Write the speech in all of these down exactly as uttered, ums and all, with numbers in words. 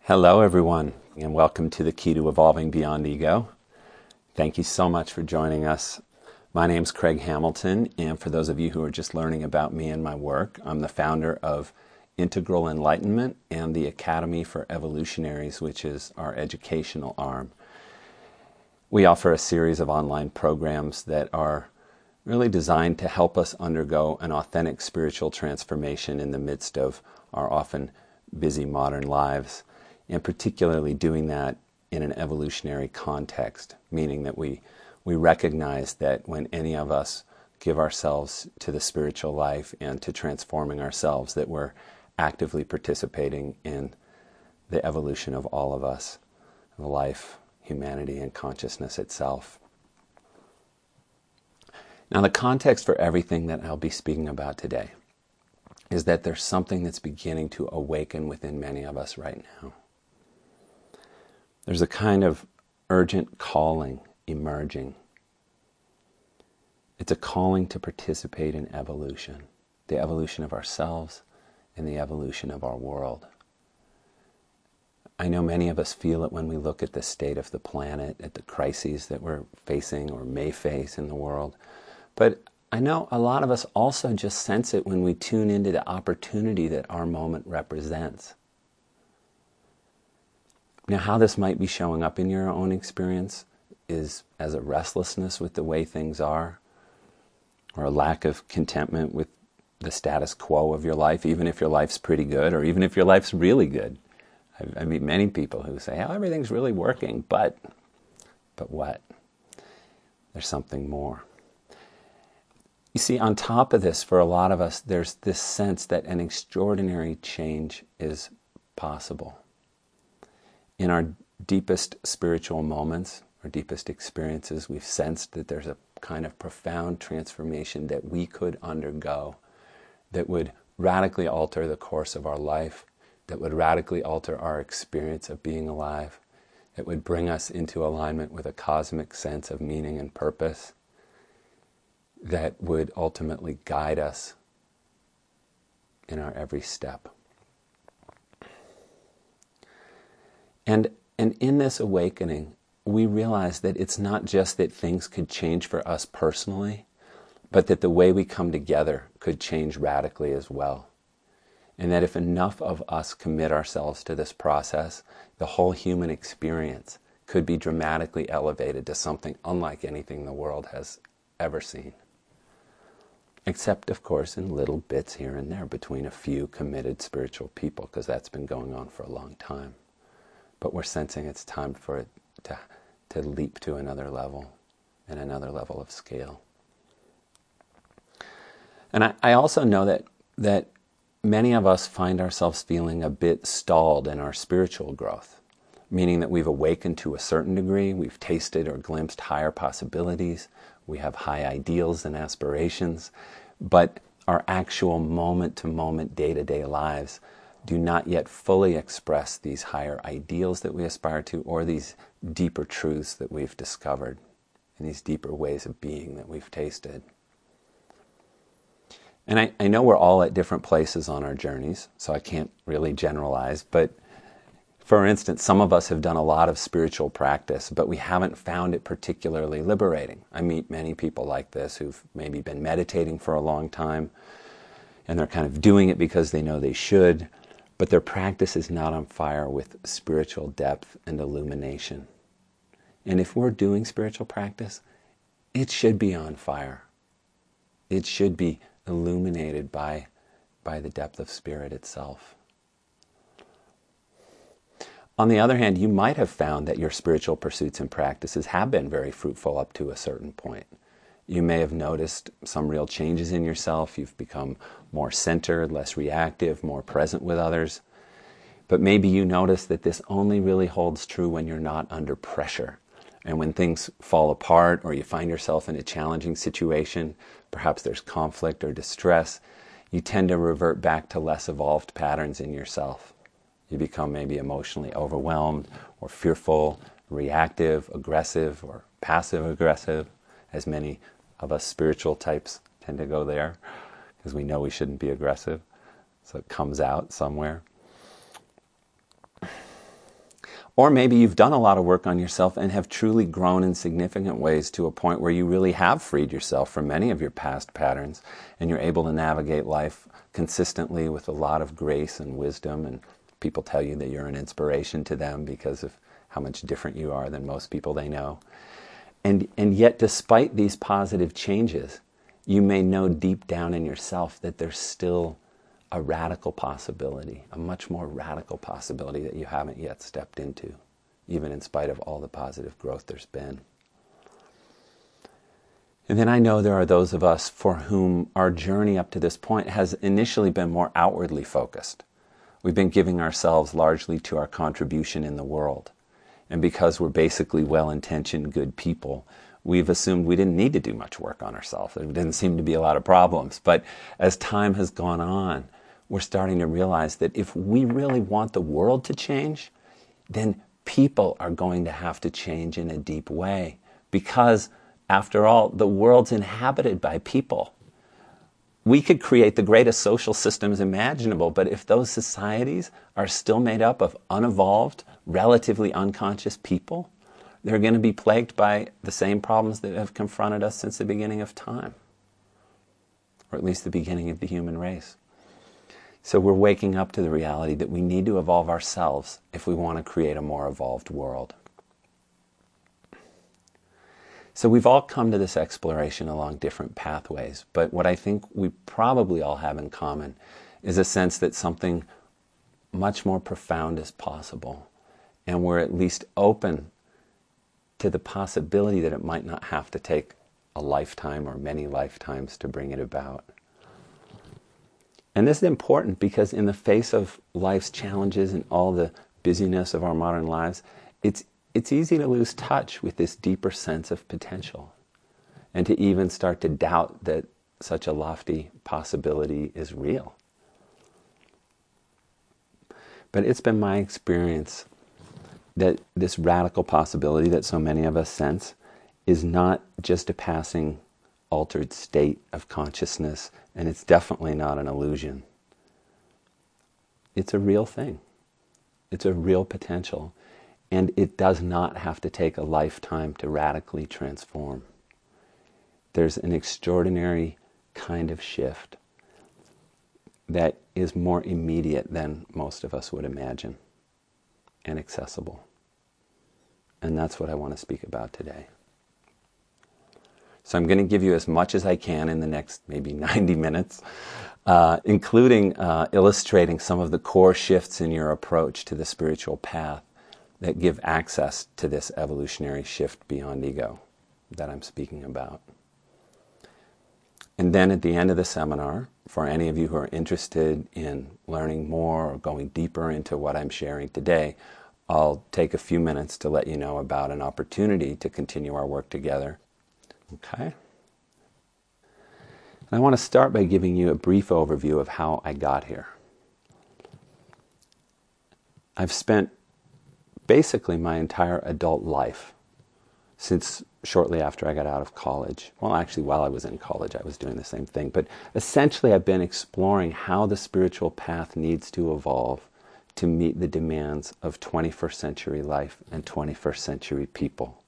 Hello, everyone, and welcome to the Key to Evolving Beyond Ego. Thank you so much for joining us. My name's Craig Hamilton, and for those of you who are just learning about me and my work, I'm the founder of Integral Enlightenment and the Academy for Evolutionaries, which is our educational arm. We offer a series of online programs that are really designed to help us undergo an authentic spiritual transformation in the midst of our often busy modern lives, and particularly doing that in an evolutionary context, meaning that we, we recognize that when any of us give ourselves to the spiritual life and to transforming ourselves, that we're actively participating in the evolution of all of us, of life, humanity, and consciousness itself. Now, the context for everything that I'll be speaking about today is that there's something that's beginning to awaken within many of us right now. There's a kind of urgent calling emerging. It's a calling to participate in evolution, the evolution of ourselves and the evolution of our world. I know many of us feel it when we look at the state of the planet, at the crises that we're facing or may face in the world. But I know a lot of us also just sense it when we tune into the opportunity that our moment represents. Now, how this might be showing up in your own experience is as a restlessness with the way things are, or a lack of contentment with the status quo of your life, even if your life's pretty good, or even if your life's really good. I, I meet many people who say, oh, everything's really working, but, but what? There's something more. You see, on top of this, for a lot of us, there's this sense that an extraordinary change is possible. In our deepest spiritual moments, our deepest experiences, we've sensed that there's a kind of profound transformation that we could undergo that would radically alter the course of our life, that would radically alter our experience of being alive, that would bring us into alignment with a cosmic sense of meaning and purpose, that would ultimately guide us in our every step. And, and in this awakening, we realize that it's not just that things could change for us personally, but that the way we come together could change radically as well. And that if enough of us commit ourselves to this process, the whole human experience could be dramatically elevated to something unlike anything the world has ever seen. Except, of course, in little bits here and there between a few committed spiritual people, because that's been going on for a long time. But we're sensing it's time for it to, to leap to another level and another level of scale. And I, I also know that, that many of us find ourselves feeling a bit stalled in our spiritual growth, meaning that we've awakened to a certain degree, we've tasted or glimpsed higher possibilities, we have high ideals and aspirations, but our actual moment-to-moment, day-to-day lives do not yet fully express these higher ideals that we aspire to, or these deeper truths that we've discovered, and these deeper ways of being that we've tasted. And I, I know we're all at different places on our journeys, so I can't really generalize, but for instance, some of us have done a lot of spiritual practice, but we haven't found it particularly liberating. I meet many people like this who've maybe been meditating for a long time, and they're kind of doing it because they know they should, but their practice is not on fire with spiritual depth and illumination. And if we're doing spiritual practice, it should be on fire. It should be illuminated by, by the depth of spirit itself. On the other hand, you might have found that your spiritual pursuits and practices have been very fruitful up to a certain point. You may have noticed some real changes in yourself. You've become more centered, less reactive, more present with others. But maybe you notice that this only really holds true when you're not under pressure. And when things fall apart or you find yourself in a challenging situation, perhaps there's conflict or distress, you tend to revert back to less evolved patterns in yourself. You become maybe emotionally overwhelmed or fearful, reactive, aggressive, or passive-aggressive, as many of us spiritual types tend to go there, because we know we shouldn't be aggressive, so it comes out somewhere. Or maybe you've done a lot of work on yourself and have truly grown in significant ways to a point where you really have freed yourself from many of your past patterns, and you're able to navigate life consistently with a lot of grace and wisdom, and people tell you that you're an inspiration to them because of how much different you are than most people they know. And, and yet, despite these positive changes, you may know deep down in yourself that there's still a radical possibility, a much more radical possibility that you haven't yet stepped into, even in spite of all the positive growth there's been. And then I know there are those of us for whom our journey up to this point has initially been more outwardly focused. We've been giving ourselves largely to our contribution in the world. And because we're basically well-intentioned, good people, we've assumed we didn't need to do much work on ourselves. There didn't seem to be a lot of problems. But as time has gone on, we're starting to realize that if we really want the world to change, then people are going to have to change in a deep way. Because, after all, the world's inhabited by people. We could create the greatest social systems imaginable, but if those societies are still made up of unevolved, relatively unconscious people, they're going to be plagued by the same problems that have confronted us since the beginning of time, or at least the beginning of the human race. So we're waking up to the reality that we need to evolve ourselves if we want to create a more evolved world. So we've all come to this exploration along different pathways, but what I think we probably all have in common is a sense that something much more profound is possible, and we're at least open to the possibility that it might not have to take a lifetime or many lifetimes to bring it about. And this is important because in the face of life's challenges and all the busyness of our modern lives, it's it's easy to lose touch with this deeper sense of potential, and to even start to doubt that such a lofty possibility is real. But it's been my experience that this radical possibility that so many of us sense is not just a passing altered state of consciousness, and it's definitely not an illusion. It's a real thing. It's a real potential, and it does not have to take a lifetime to radically transform. There's an extraordinary kind of shift that is more immediate than most of us would imagine, and accessible. And that's what I want to speak about today. So I'm going to give you as much as I can in the next maybe ninety minutes, uh, including uh, illustrating some of the core shifts in your approach to the spiritual path that give access to this evolutionary shift beyond ego that I'm speaking about. And then at the end of the seminar, for any of you who are interested in learning more or going deeper into what I'm sharing today, I'll take a few minutes to let you know about an opportunity to continue our work together. Okay? And I want to start by giving you a brief overview of how I got here. I've spent basically my entire adult life, since shortly after I got out of college. Well, actually, while I was in college, I was doing the same thing. But essentially, I've been exploring how the spiritual path needs to evolve to meet the demands of twenty-first century life and twenty-first century people.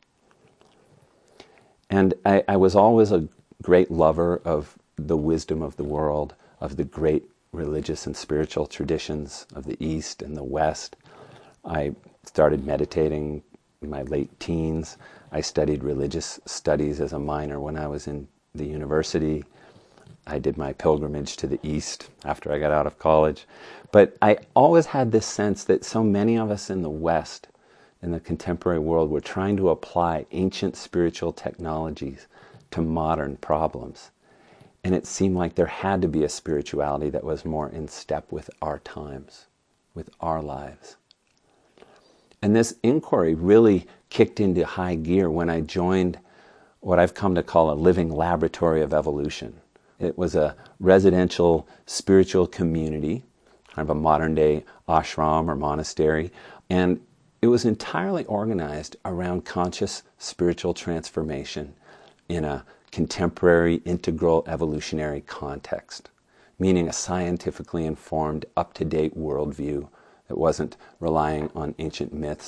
And I, I was always a great lover of the wisdom of the world, of the great religious and spiritual traditions of the East and the West. I started meditating in my late teens. I studied religious studies as a minor when I was in the university. I did my pilgrimage to the East after I got out of college. But I always had this sense that so many of us in the West, in the contemporary world, were trying to apply ancient spiritual technologies to modern problems. And it seemed like there had to be a spirituality that was more in step with our times, with our lives. And this inquiry really kicked into high gear when I joined what I've come to call a living laboratory of evolution. It was a residential spiritual community, kind of a modern-day ashram or monastery, and it was entirely organized around conscious spiritual transformation in a contemporary integral evolutionary context, meaning a scientifically informed, up-to-date worldview that wasn't relying on ancient myths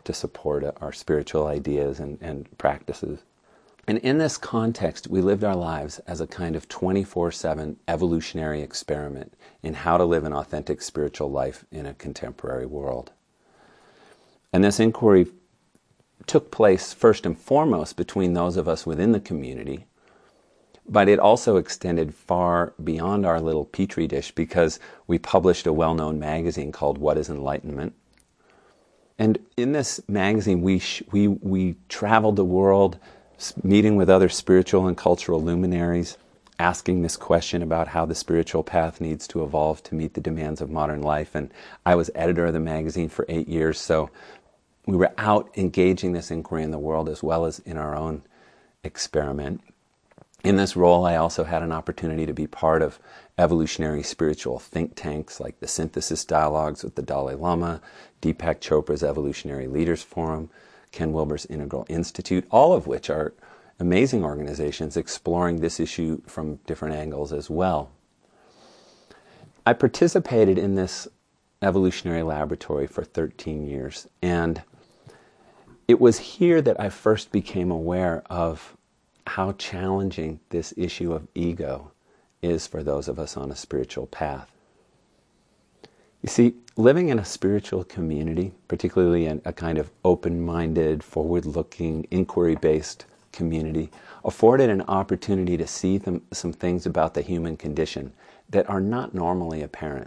to support our spiritual ideas and, and practices. And in this context, we lived our lives as a kind of twenty-four seven evolutionary experiment in how to live an authentic spiritual life in a contemporary world. And this inquiry took place first and foremost between those of us within the community, but it also extended far beyond our little petri dish because we published a well-known magazine called What is Enlightenment? And in this magazine, we sh- we we traveled the world, meeting with other spiritual and cultural luminaries, asking this question about how the spiritual path needs to evolve to meet the demands of modern life. And I was editor of the magazine for eight years, so we were out engaging this inquiry in the world as well as in our own experiment. In this role, I also had an opportunity to be part of evolutionary spiritual think tanks like the Synthesis Dialogues with the Dalai Lama, Deepak Chopra's Evolutionary Leaders Forum, Ken Wilber's Integral Institute, all of which are amazing organizations exploring this issue from different angles as well. I participated in this evolutionary laboratory for thirteen years, and it was here that I first became aware of how challenging this issue of ego is for those of us on a spiritual path. You see, living in a spiritual community, particularly in a kind of open-minded, forward-looking, inquiry-based community, afforded an opportunity to see them, some things about the human condition that are not normally apparent.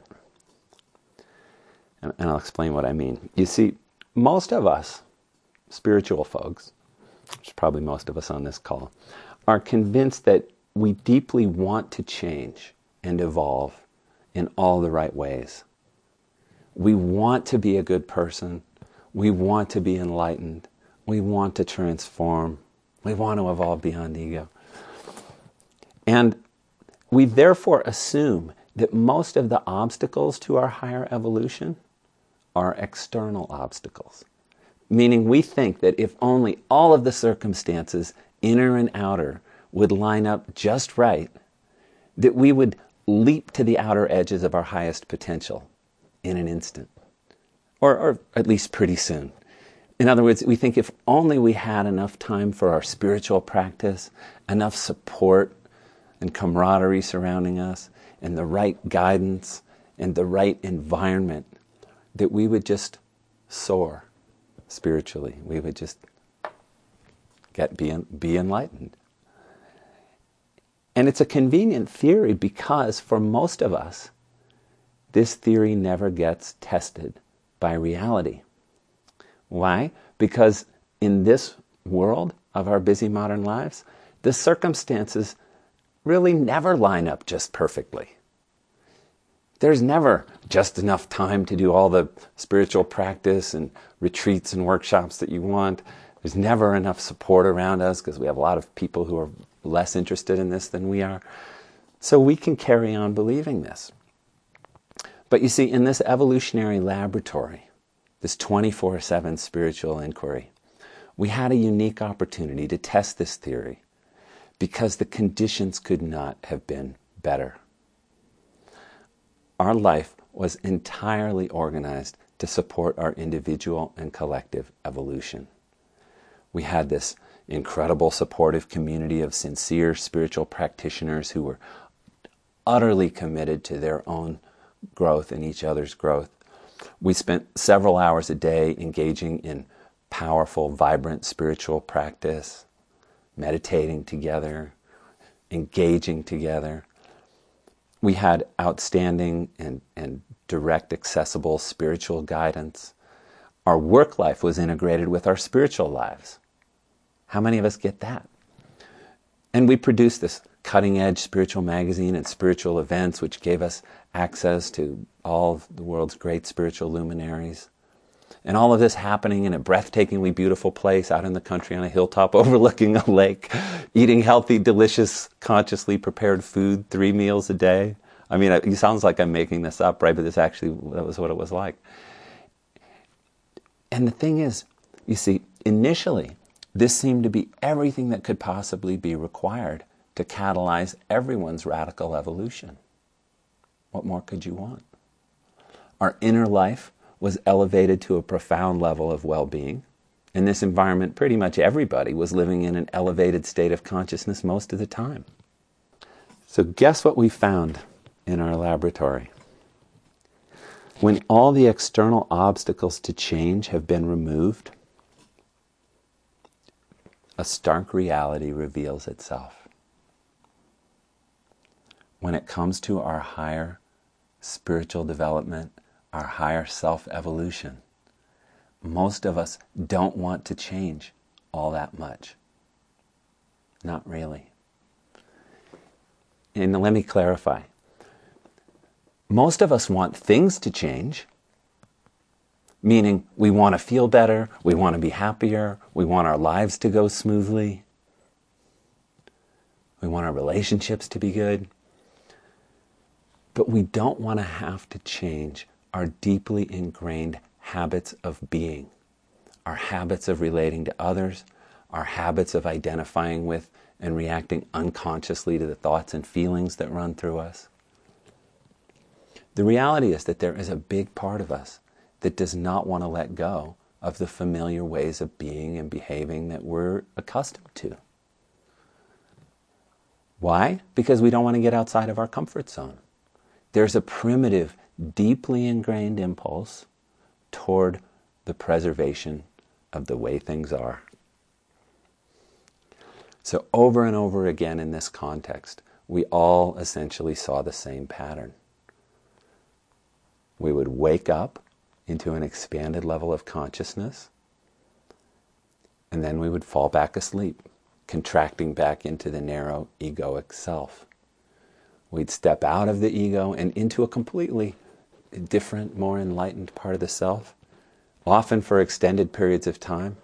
And, and I'll explain what I mean. You see, most of us, spiritual folks, which is probably most of us on this call, are convinced that we deeply want to change and evolve in all the right ways. We want to be a good person. We want to be enlightened. We want to transform. We want to evolve beyond ego. And we therefore assume that most of the obstacles to our higher evolution are external obstacles. Meaning we think that if only all of the circumstances, inner and outer, would line up just right, that we would leap to the outer edges of our highest potential in an instant, or, or at least pretty soon. In other words, we think if only we had enough time for our spiritual practice, enough support and camaraderie surrounding us, and the right guidance and the right environment, that we would just soar spiritually. We would just get be, be enlightened. And it's a convenient theory because for most of us, this theory never gets tested by reality. Why? Because in this world of our busy modern lives, the circumstances really never line up just perfectly. There's never just enough time to do all the spiritual practice and retreats and workshops that you want. There's never enough support around us because we have a lot of people who are less interested in this than we are. So we can carry on believing this. But you see, in this evolutionary laboratory, this twenty-four seven spiritual inquiry, we had a unique opportunity to test this theory because the conditions could not have been better. Our life was entirely organized to support our individual and collective evolution. We had this incredible supportive community of sincere spiritual practitioners who were utterly committed to their own growth and each other's growth. We spent several hours a day engaging in powerful, vibrant spiritual practice, meditating together, engaging together. We had outstanding and, and direct, accessible spiritual guidance. Our work life was integrated with our spiritual lives. How many of us get that? And we produced this cutting-edge spiritual magazine and spiritual events, which gave us access to all of the world's great spiritual luminaries. And all of this happening in a breathtakingly beautiful place out in the country on a hilltop overlooking a lake, eating healthy, delicious, consciously prepared food three meals a day. I mean, it sounds like I'm making this up, right? But this actually, that was what it was like. And the thing is, you see, initially, this seemed to be everything that could possibly be required to catalyze everyone's radical evolution. What more could you want? Our inner life was elevated to a profound level of well-being. In this environment, pretty much everybody was living in an elevated state of consciousness most of the time. So guess what we found in our laboratory? When all the external obstacles to change have been removed, a stark reality reveals itself. When it comes to our higher spiritual development, our higher self-evolution, most of us don't want to change all that much. Not really. And let me clarify. Most of us want things to change, meaning we want to feel better, we want to be happier, we want our lives to go smoothly, we want our relationships to be good. But we don't want to have to change our deeply ingrained habits of being, our habits of relating to others, our habits of identifying with and reacting unconsciously to the thoughts and feelings that run through us. The reality is that there is a big part of us that does not want to let go of the familiar ways of being and behaving that we're accustomed to. Why? Because we don't want to get outside of our comfort zone. There's a primitive, deeply ingrained impulse toward the preservation of the way things are. So over and over again in this context, we all essentially saw the same pattern. We would wake up into an expanded level of consciousness, and then we would fall back asleep, contracting back into the narrow egoic self. We'd step out of the ego and into a completely different, more enlightened part of the self, often for extended periods of time,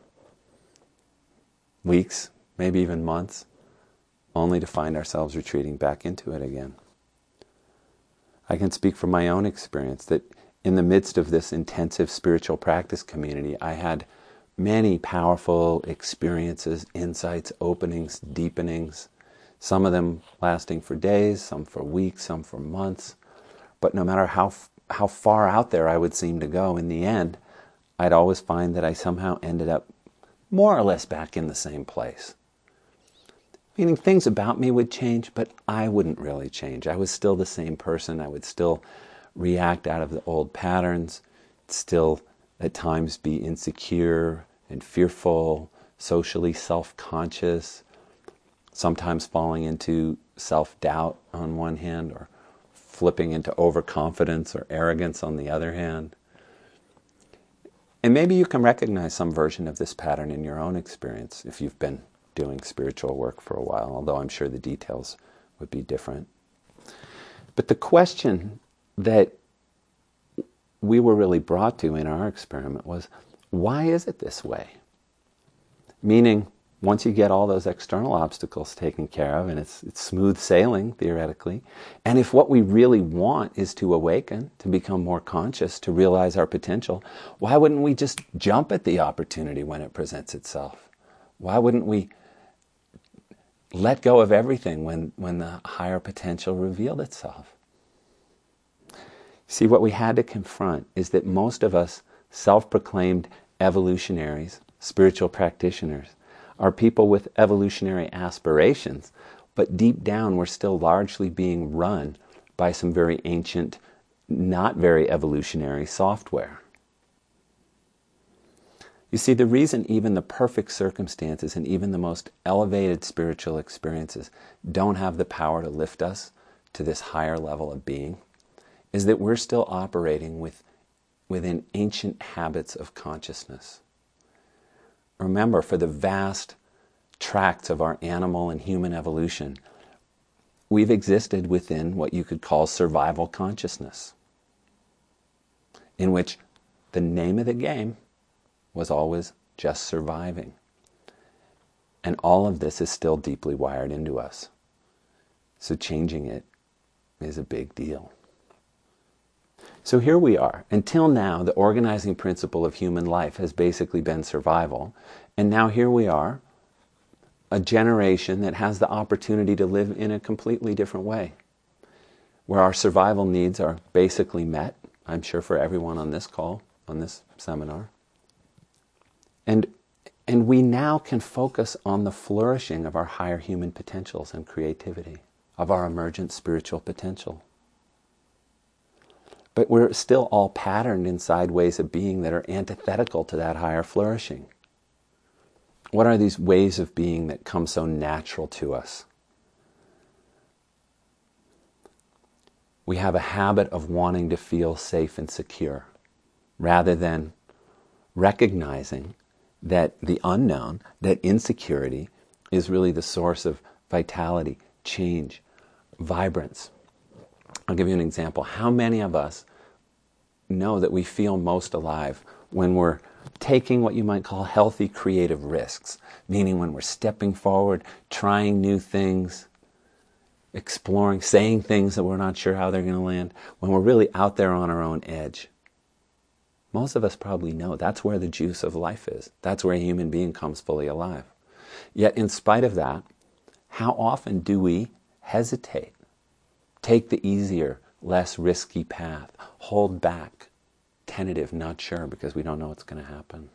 weeks, maybe even months, only to find ourselves retreating back into it again. I can speak from my own experience that in the midst of this intensive spiritual practice community, I had many powerful experiences, insights, openings, deepenings, some of them lasting for days, some for weeks, some for months. But no matter how how far out there I would seem to go, in the end, I'd always find that I somehow ended up more or less back in the same place. Meaning things about me would change, but I wouldn't really change. I was still the same person. I would still react out of the old patterns, still at times be insecure and fearful, socially self-conscious, sometimes falling into self-doubt on one hand, or flipping into overconfidence or arrogance on the other hand. And maybe you can recognize some version of this pattern in your own experience if you've been doing spiritual work for a while, although I'm sure the details would be different. But the question that we were really brought to in our experiment was, why is it this way? Meaning, once you get all those external obstacles taken care of, and it's, it's smooth sailing, theoretically, and if what we really want is to awaken, to become more conscious, to realize our potential, why wouldn't we just jump at the opportunity when it presents itself? Why wouldn't we let go of everything when, when the higher potential revealed itself? See, what we had to confront is that most of us self-proclaimed evolutionaries, spiritual practitioners, are people with evolutionary aspirations, but deep down we're still largely being run by some very ancient, not very evolutionary software. You see, the reason even the perfect circumstances and even the most elevated spiritual experiences don't have the power to lift us to this higher level of being is that we're still operating with, within ancient habits of consciousness. Remember, for the vast tracts of our animal and human evolution, we've existed within what you could call survival consciousness, in which the name of the game was always just surviving. And all of this is still deeply wired into us. So changing it is a big deal. So here we are. Until now, the organizing principle of human life has basically been survival. And now here we are, a generation that has the opportunity to live in a completely different way, where our survival needs are basically met, I'm sure for everyone on this call, on this seminar. And, and we now can focus on the flourishing of our higher human potentials and creativity, of our emergent spiritual potential. But we're still all patterned inside ways of being that are antithetical to that higher flourishing. What are these ways of being that come so natural to us? We have a habit of wanting to feel safe and secure, rather than recognizing that the unknown, that insecurity, is really the source of vitality, change, vibrance. I'll give you an example. How many of us know that we feel most alive when we're taking what you might call healthy creative risks, meaning when we're stepping forward, trying new things, exploring, saying things that we're not sure how they're going to land, when we're really out there on our own edge? Most of us probably know that's where the juice of life is. That's where a human being comes fully alive. Yet in spite of that, how often do we hesitate? Take the easier, less risky path. Hold back. Tentative, not sure, because we don't know what's going to happen.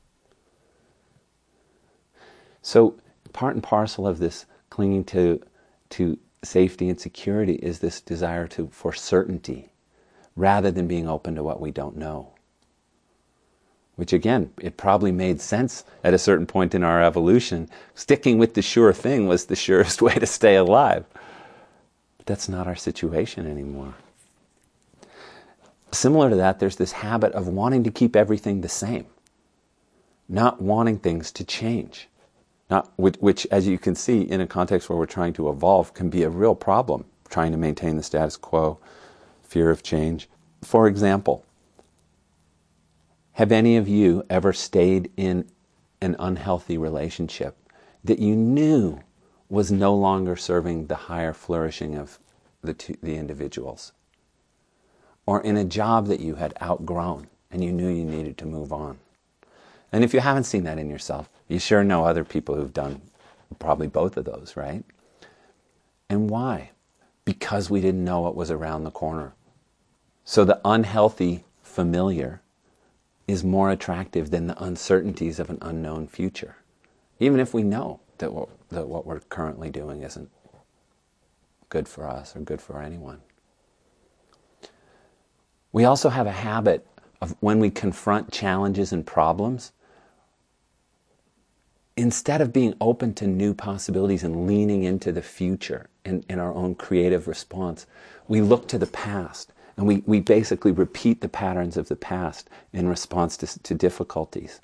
So part and parcel of this clinging to, to safety and security is this desire to, for certainty, rather than being open to what we don't know. Which again, it probably made sense at a certain point in our evolution. Sticking with the sure thing was the surest way to stay alive. But that's not our situation anymore. Similar to that, there's this habit of wanting to keep everything the same, not wanting things to change, not which, which, as you can see, in a context where we're trying to evolve, can be a real problem, trying to maintain the status quo, fear of change. For example, have any of you ever stayed in an unhealthy relationship that you knew was no longer serving the higher flourishing of the, two, the individuals? Or in a job that you had outgrown and you knew you needed to move on? And if you haven't seen that in yourself, you sure know other people who've done probably both of those, right? And why? Because we didn't know what was around the corner. So the unhealthy familiar is more attractive than the uncertainties of an unknown future, even if we know that what, that what we're currently doing isn't good for us or good for anyone. We also have a habit of, when we confront challenges and problems, instead of being open to new possibilities and leaning into the future in, in our own creative response, we look to the past and we, we basically repeat the patterns of the past in response to, to difficulties.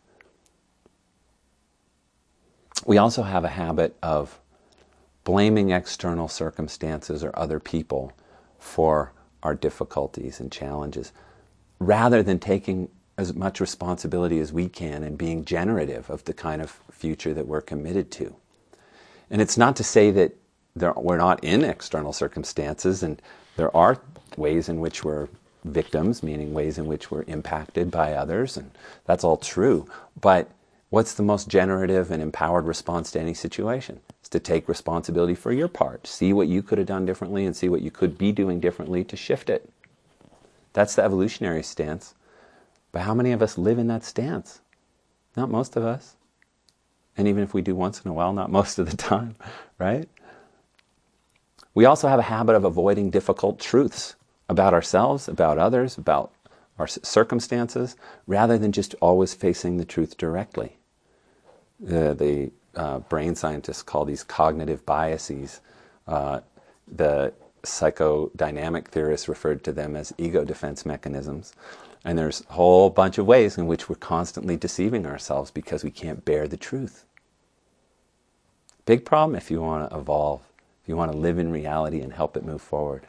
We also have a habit of blaming external circumstances or other people for our difficulties and challenges, rather than taking as much responsibility as we can and being generative of the kind of future that we're committed to. And it's not to say that there, we're not in external circumstances, and there are ways in which we're victims, meaning ways in which we're impacted by others, and that's all true. But what's the most generative and empowered response to any situation? It's to take responsibility for your part. See what you could have done differently and see what you could be doing differently to shift it. That's the evolutionary stance. But how many of us live in that stance? Not most of us. And even if we do once in a while, not most of the time, right? We also have a habit of avoiding difficult truths about ourselves, about others, about our circumstances, rather than just always facing the truth directly. The, the uh, brain scientists call these cognitive biases. Uh, the psychodynamic theorists referred to them as ego defense mechanisms. And there's a whole bunch of ways in which we're constantly deceiving ourselves because we can't bear the truth. Big problem if you want to evolve, if you want to live in reality and help it move forward.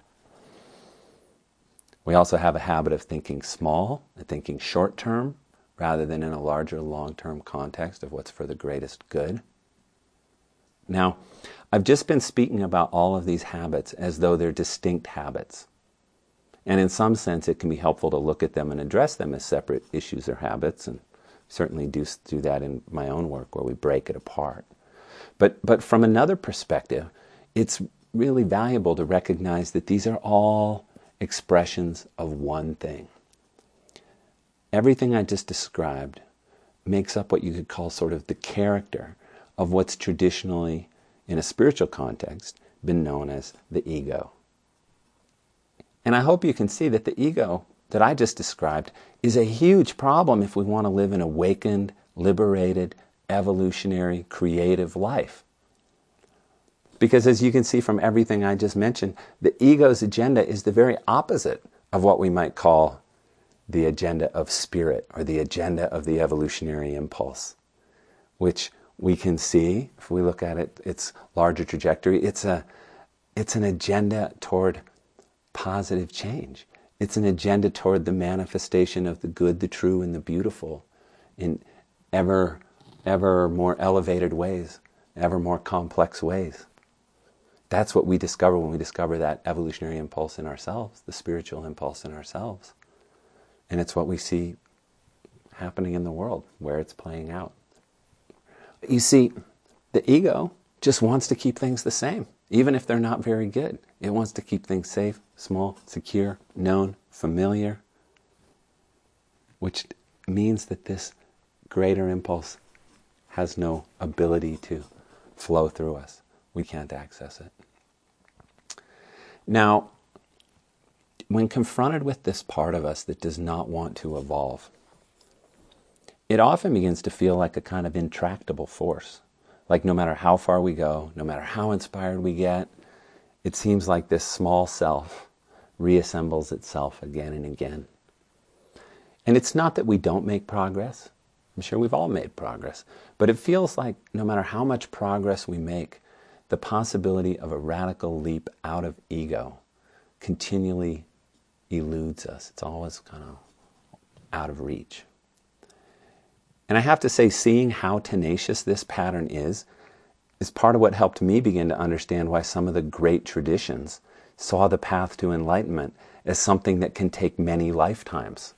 We also have a habit of thinking small and thinking short term rather than in a larger long-term context of what's for the greatest good. Now, I've just been speaking about all of these habits as though they're distinct habits. And in some sense, it can be helpful to look at them and address them as separate issues or habits, and certainly do, do that in my own work where we break it apart. But, but from another perspective, it's really valuable to recognize that these are all expressions of one thing. everything I just described makes up what you could call sort of the character of what's traditionally, in a spiritual context, been known as the ego. And I hope you can see that the ego that I just described is a huge problem if we want to live an awakened, liberated, evolutionary, creative life. Because as you can see from everything I just mentioned, the ego's agenda is the very opposite of what we might call the agenda of spirit or the agenda of the evolutionary impulse, which we can see, if we look at it, its larger trajectory, it's a, it's an agenda toward positive change. It's an agenda toward the manifestation of the good, the true, and the beautiful in ever, ever more elevated ways, ever more complex ways. That's what we discover when we discover that evolutionary impulse in ourselves, the spiritual impulse in ourselves. And it's what we see happening in the world, where it's playing out. You see, the ego just wants to keep things the same, even if they're not very good. It wants to keep things safe, small, secure, known, familiar, which means that this greater impulse has no ability to flow through us. We can't access it. Now, when confronted with this part of us that does not want to evolve, it often begins to feel like a kind of intractable force. Like no matter how far we go, no matter how inspired we get, it seems like this small self reassembles itself again and again. And it's not that we don't make progress. I'm sure we've all made progress. But it feels like no matter how much progress we make, the possibility of a radical leap out of ego continually eludes us. It's always kind of out of reach. And I have to say, seeing how tenacious this pattern is, is part of what helped me begin to understand why some of the great traditions saw the path to enlightenment as something that can take many lifetimes.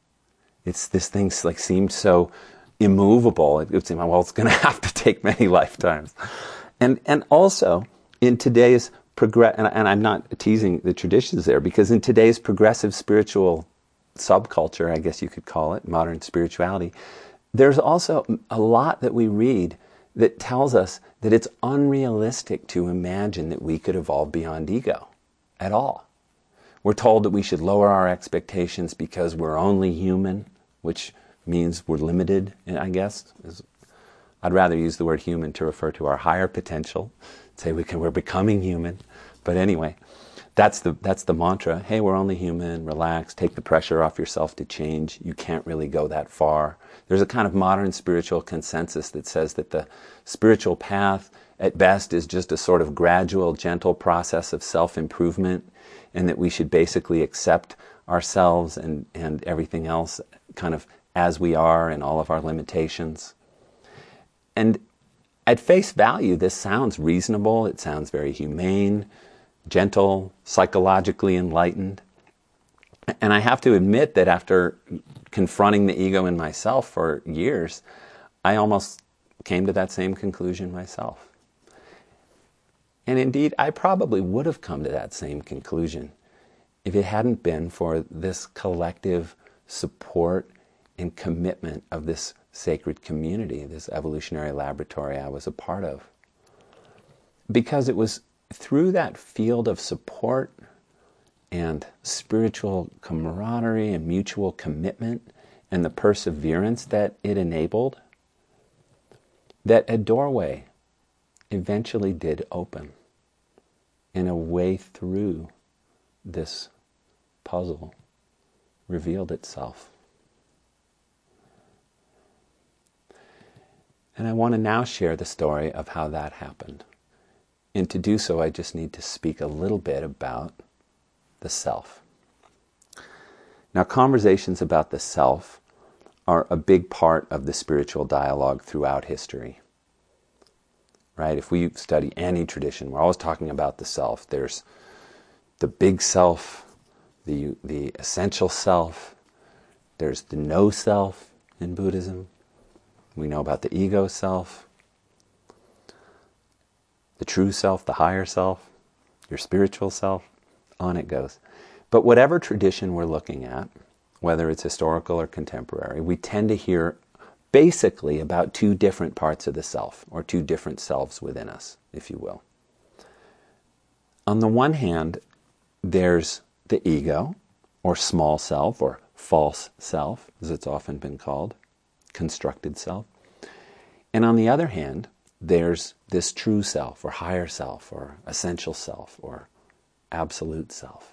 It's this thing like seemed so immovable. It would seem, well, it's going to have to take many lifetimes. And and also in today's progress, and, and I'm not teasing the traditions there, because in today's progressive spiritual subculture, I guess you could call it, modern spirituality, there's also a lot that we read that tells us that it's unrealistic to imagine that we could evolve beyond ego at all. We're told that we should lower our expectations because we're only human, which means we're limited, I guess. I'd rather use the word human to refer to our higher potential, say we can, we're becoming human. But anyway, that's the, that's the mantra. Hey, we're only human, relax, take the pressure off yourself to change. You can't really go that far. There's a kind of modern spiritual consensus that says that the spiritual path at best is just a sort of gradual, gentle process of self-improvement, and that we should basically accept ourselves and, and everything else kind of as we are and all of our limitations. And at face value, this sounds reasonable. It sounds very humane, gentle, psychologically enlightened. And I have to admit that after confronting the ego in myself for years, I almost came to that same conclusion myself. And indeed, I probably would have come to that same conclusion if it hadn't been for this collective support and commitment of this sacred community, this evolutionary laboratory I was a part of. Because it was through that field of support and spiritual camaraderie and mutual commitment and the perseverance that it enabled that a doorway eventually did open, and a way through this puzzle revealed itself. And I want to now share the story of how that happened. And to do so, I just need to speak a little bit about the self. Now, conversations about the self are a big part of the spiritual dialogue throughout history. Right? If we study any tradition, we're always talking about the self. There's the big self, the, the essential self. There's the no self in Buddhism. We know about the ego self, the true self, the higher self, your spiritual self, on it goes. But whatever tradition we're looking at, whether it's historical or contemporary, we tend to hear basically about two different parts of the self, or two different selves within us, if you will. On the one hand, there's the ego, or small self, or false self, as it's often been called, constructed self. And on the other hand, there's this true self, or higher self, or essential self, or absolute self.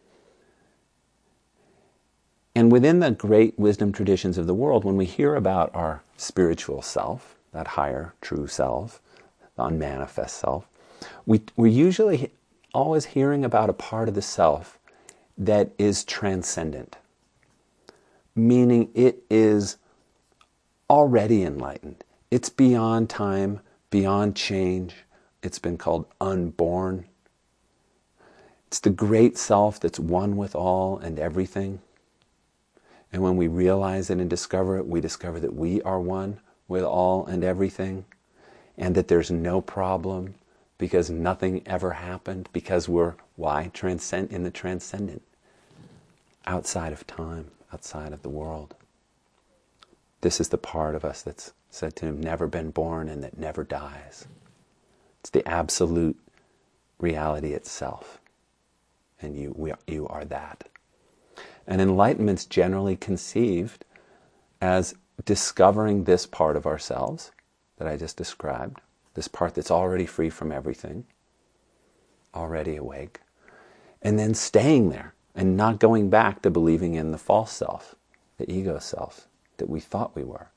And within the great wisdom traditions of the world, when we hear about our spiritual self, that higher true self, the unmanifest self, we, we're usually always hearing about a part of the self that is transcendent, meaning it is already enlightened. It's beyond time, beyond change. It's been called unborn. It's the great self that's one with all and everything. And when we realize it and discover it, we discover that we are one with all and everything, and that there's no problem because nothing ever happened, because we're, why? Transcend in the transcendent, outside of time, outside of the world. This is the part of us that's said to have never been born and that never dies. It's the absolute reality itself. And you, we, you are that. And enlightenment's generally conceived as discovering this part of ourselves that I just described, this part that's already free from everything, already awake, and then staying there and not going back to believing in the false self, the ego self that we thought we were.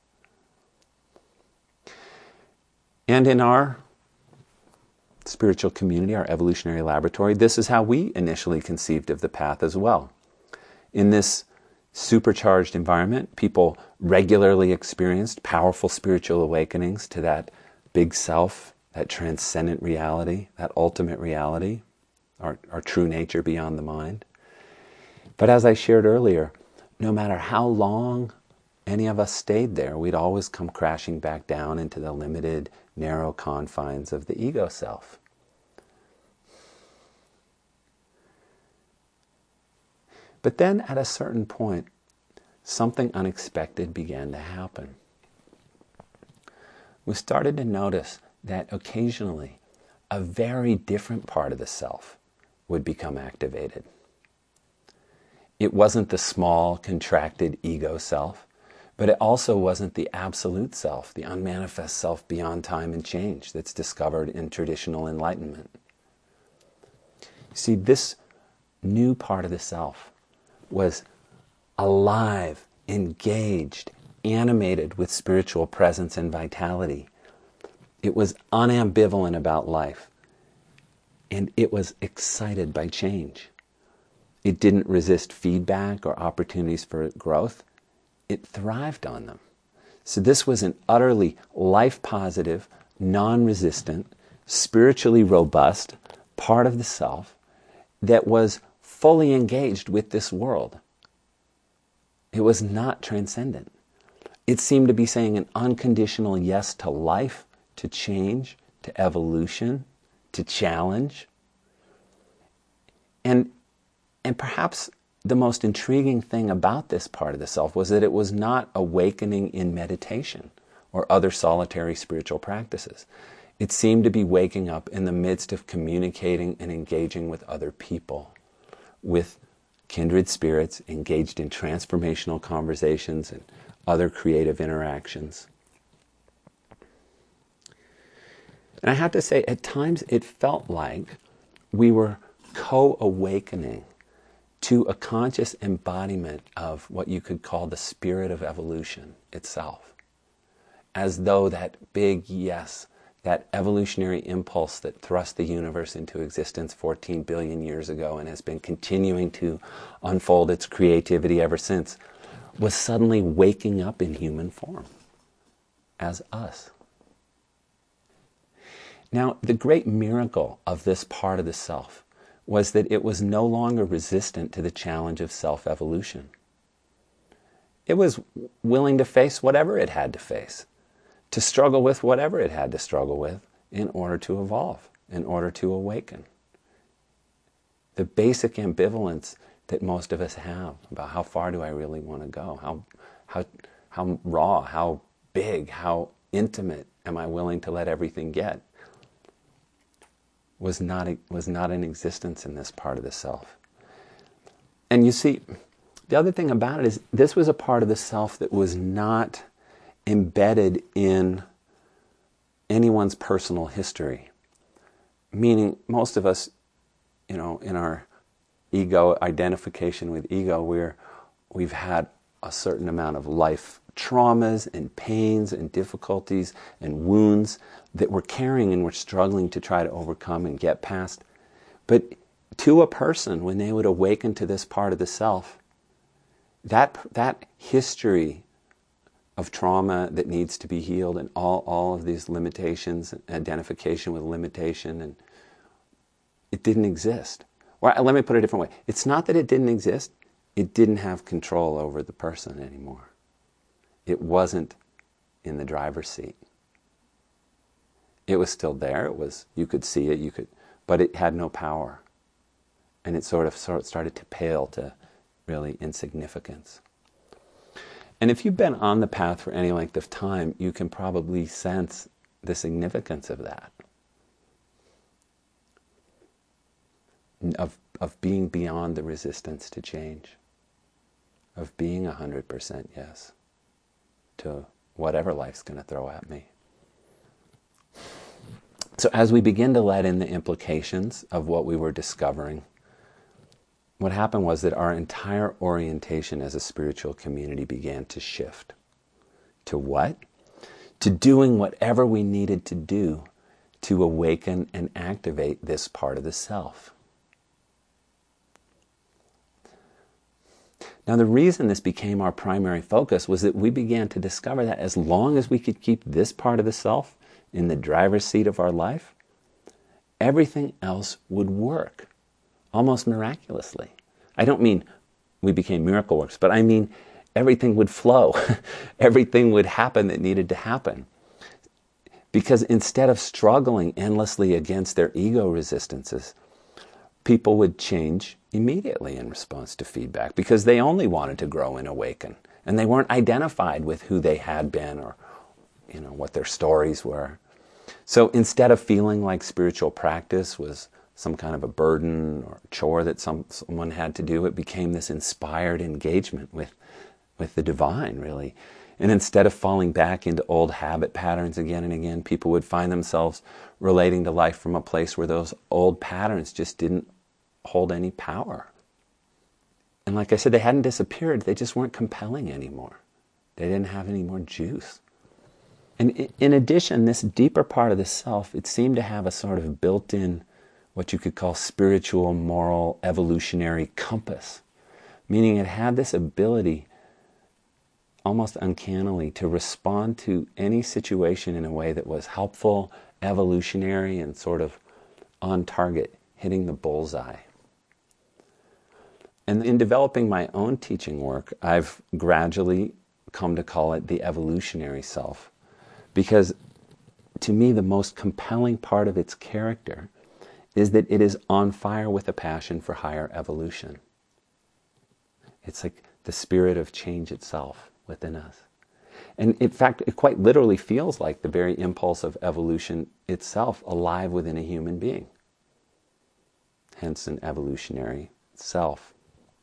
And in our spiritual community, our evolutionary laboratory, this is how we initially conceived of the path as well. In this supercharged environment, people regularly experienced powerful spiritual awakenings to that big self, that transcendent reality, that ultimate reality, our, our true nature beyond the mind. But as I shared earlier, no matter how long any of us stayed there, we'd always come crashing back down into the limited, narrow confines of the ego self. But then at a certain point, something unexpected began to happen. We started to notice that occasionally a very different part of the self would become activated. It wasn't the small, contracted ego self, but it also wasn't the absolute self, the unmanifest self beyond time and change that's discovered in traditional enlightenment. See, this new part of the self was alive, engaged, animated with spiritual presence and vitality. It was unambivalent about life, and it was excited by change. It didn't resist feedback or opportunities for growth. It thrived on them. So this was an utterly life-positive, non-resistant, spiritually robust part of the self that was fully engaged with this world. It was not transcendent. It seemed to be saying an unconditional yes to life, to change, to evolution, to challenge. And, and perhaps the most intriguing thing about this part of the self was that it was not awakening in meditation or other solitary spiritual practices. It seemed to be waking up in the midst of communicating and engaging with other people, with kindred spirits, engaged in transformational conversations and other creative interactions. And I have to say, at times it felt like we were co-awakening to a conscious embodiment of what you could call the spirit of evolution itself. As though that big yes, that evolutionary impulse that thrust the universe into existence fourteen billion years ago and has been continuing to unfold its creativity ever since, was suddenly waking up in human form as us. Now, the great miracle of this part of the self was that it was no longer resistant to the challenge of self-evolution. It was willing to face whatever it had to face, to struggle with whatever it had to struggle with in order to evolve, in order to awaken. The basic ambivalence that most of us have about how far do I really want to go? How, how, how raw, how big, how intimate am I willing to let everything get? Was not, was not in existence in this part of the self. And you see, the other thing about it is this was a part of the self that was not embedded in anyone's personal history. Meaning most of us, you know, in our ego, identification with ego, we're, we've had a certain amount of life traumas and pains and difficulties and wounds that we're carrying and we're struggling to try to overcome and get past. But to a person, when they would awaken to this part of the self, that, that history of trauma that needs to be healed and all, all of these limitations, identification with limitation, and it didn't exist. Or let me put it a different way. It's not that it didn't exist, it didn't have control over the person anymore. It wasn't in the driver's seat. It was still there. It was, you could see it, you could, but it had no power. And it sort of, sort of started to pale to really insignificance. And if you've been on the path for any length of time, you can probably sense the significance of that. Of, of being beyond the resistance to change. Of being one hundred percent yes to whatever life's going to throw at me. So as we begin to let in the implications of what we were discovering, what happened was that our entire orientation as a spiritual community began to shift. To what? To doing whatever we needed to do to awaken and activate this part of the self. Now, the reason this became our primary focus was that we began to discover that as long as we could keep this part of the self in the driver's seat of our life, everything else would work, almost miraculously. I don't mean we became miracle works, but I mean everything would flow. Everything would happen that needed to happen. Because instead of struggling endlessly against their ego resistances, people would change immediately in response to feedback because they only wanted to grow and awaken. And they weren't identified with who they had been or, you know, what their stories were. So instead of feeling like spiritual practice was some kind of a burden or chore that some, someone had to do, it became this inspired engagement with, with the divine, really. And instead of falling back into old habit patterns again and again, people would find themselves relating to life from a place where those old patterns just didn't hold any power. And like I said, they hadn't disappeared, they just weren't compelling anymore. They didn't have any more juice. And in addition, this deeper part of the self, it seemed to have a sort of built-in, what you could call spiritual, moral, evolutionary compass. Meaning it had this ability, almost uncannily, to respond to any situation in a way that was helpful, evolutionary, and sort of on target, hitting the bullseye. And in developing my own teaching work, I've gradually come to call it the evolutionary self. Because to me, the most compelling part of its character is that it is on fire with a passion for higher evolution. It's like the spirit of change itself within us. And in fact, it quite literally feels like the very impulse of evolution itself alive within a human being. Hence an evolutionary self.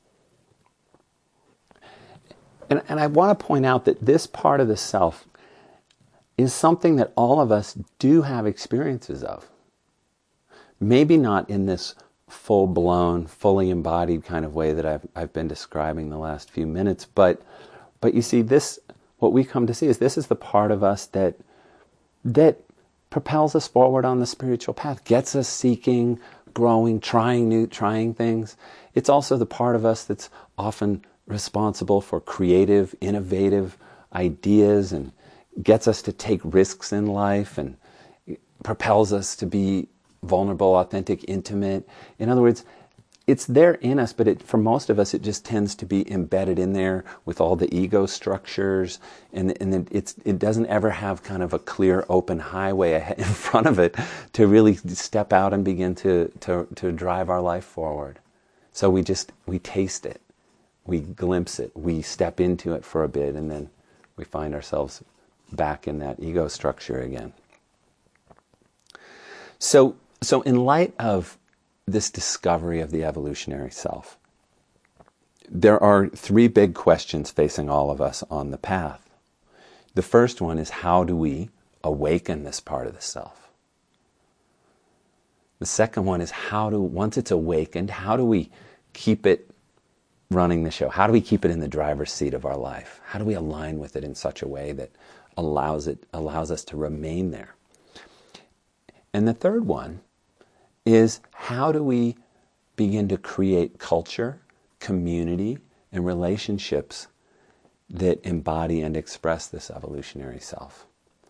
And, and I want to point out that this part of the self is something that all of us do have experiences of. Maybe not in this full-blown, fully embodied kind of way that I've, I've been describing the last few minutes, but but you see, this, what we come to see is this is the part of us that that propels us forward on the spiritual path, gets us seeking, growing, trying new, trying things. It's also the part of us that's often responsible for creative, innovative ideas and gets us to take risks in life and propels us to be vulnerable, authentic, intimate. In other words, it's there in us, but it, for most of us, it just tends to be embedded in there with all the ego structures, and, and it's, it doesn't ever have kind of a clear, open highway ahead, in front of it to really step out and begin to, to, to drive our life forward. So we just, we taste it, we glimpse it, we step into it for a bit, and then we find ourselves back in that ego structure again. So, so in light of this discovery of the evolutionary self, there are three big questions facing all of us on the path. The first one is, how do we awaken this part of the self? The second one is, how do, once it's awakened, how do we keep it running the show? How do we keep it in the driver's seat of our life? How do we align with it in such a way that allows it, allows us to remain there? And the third one is, how do we begin to create culture, community, and relationships that embody and express this evolutionary self?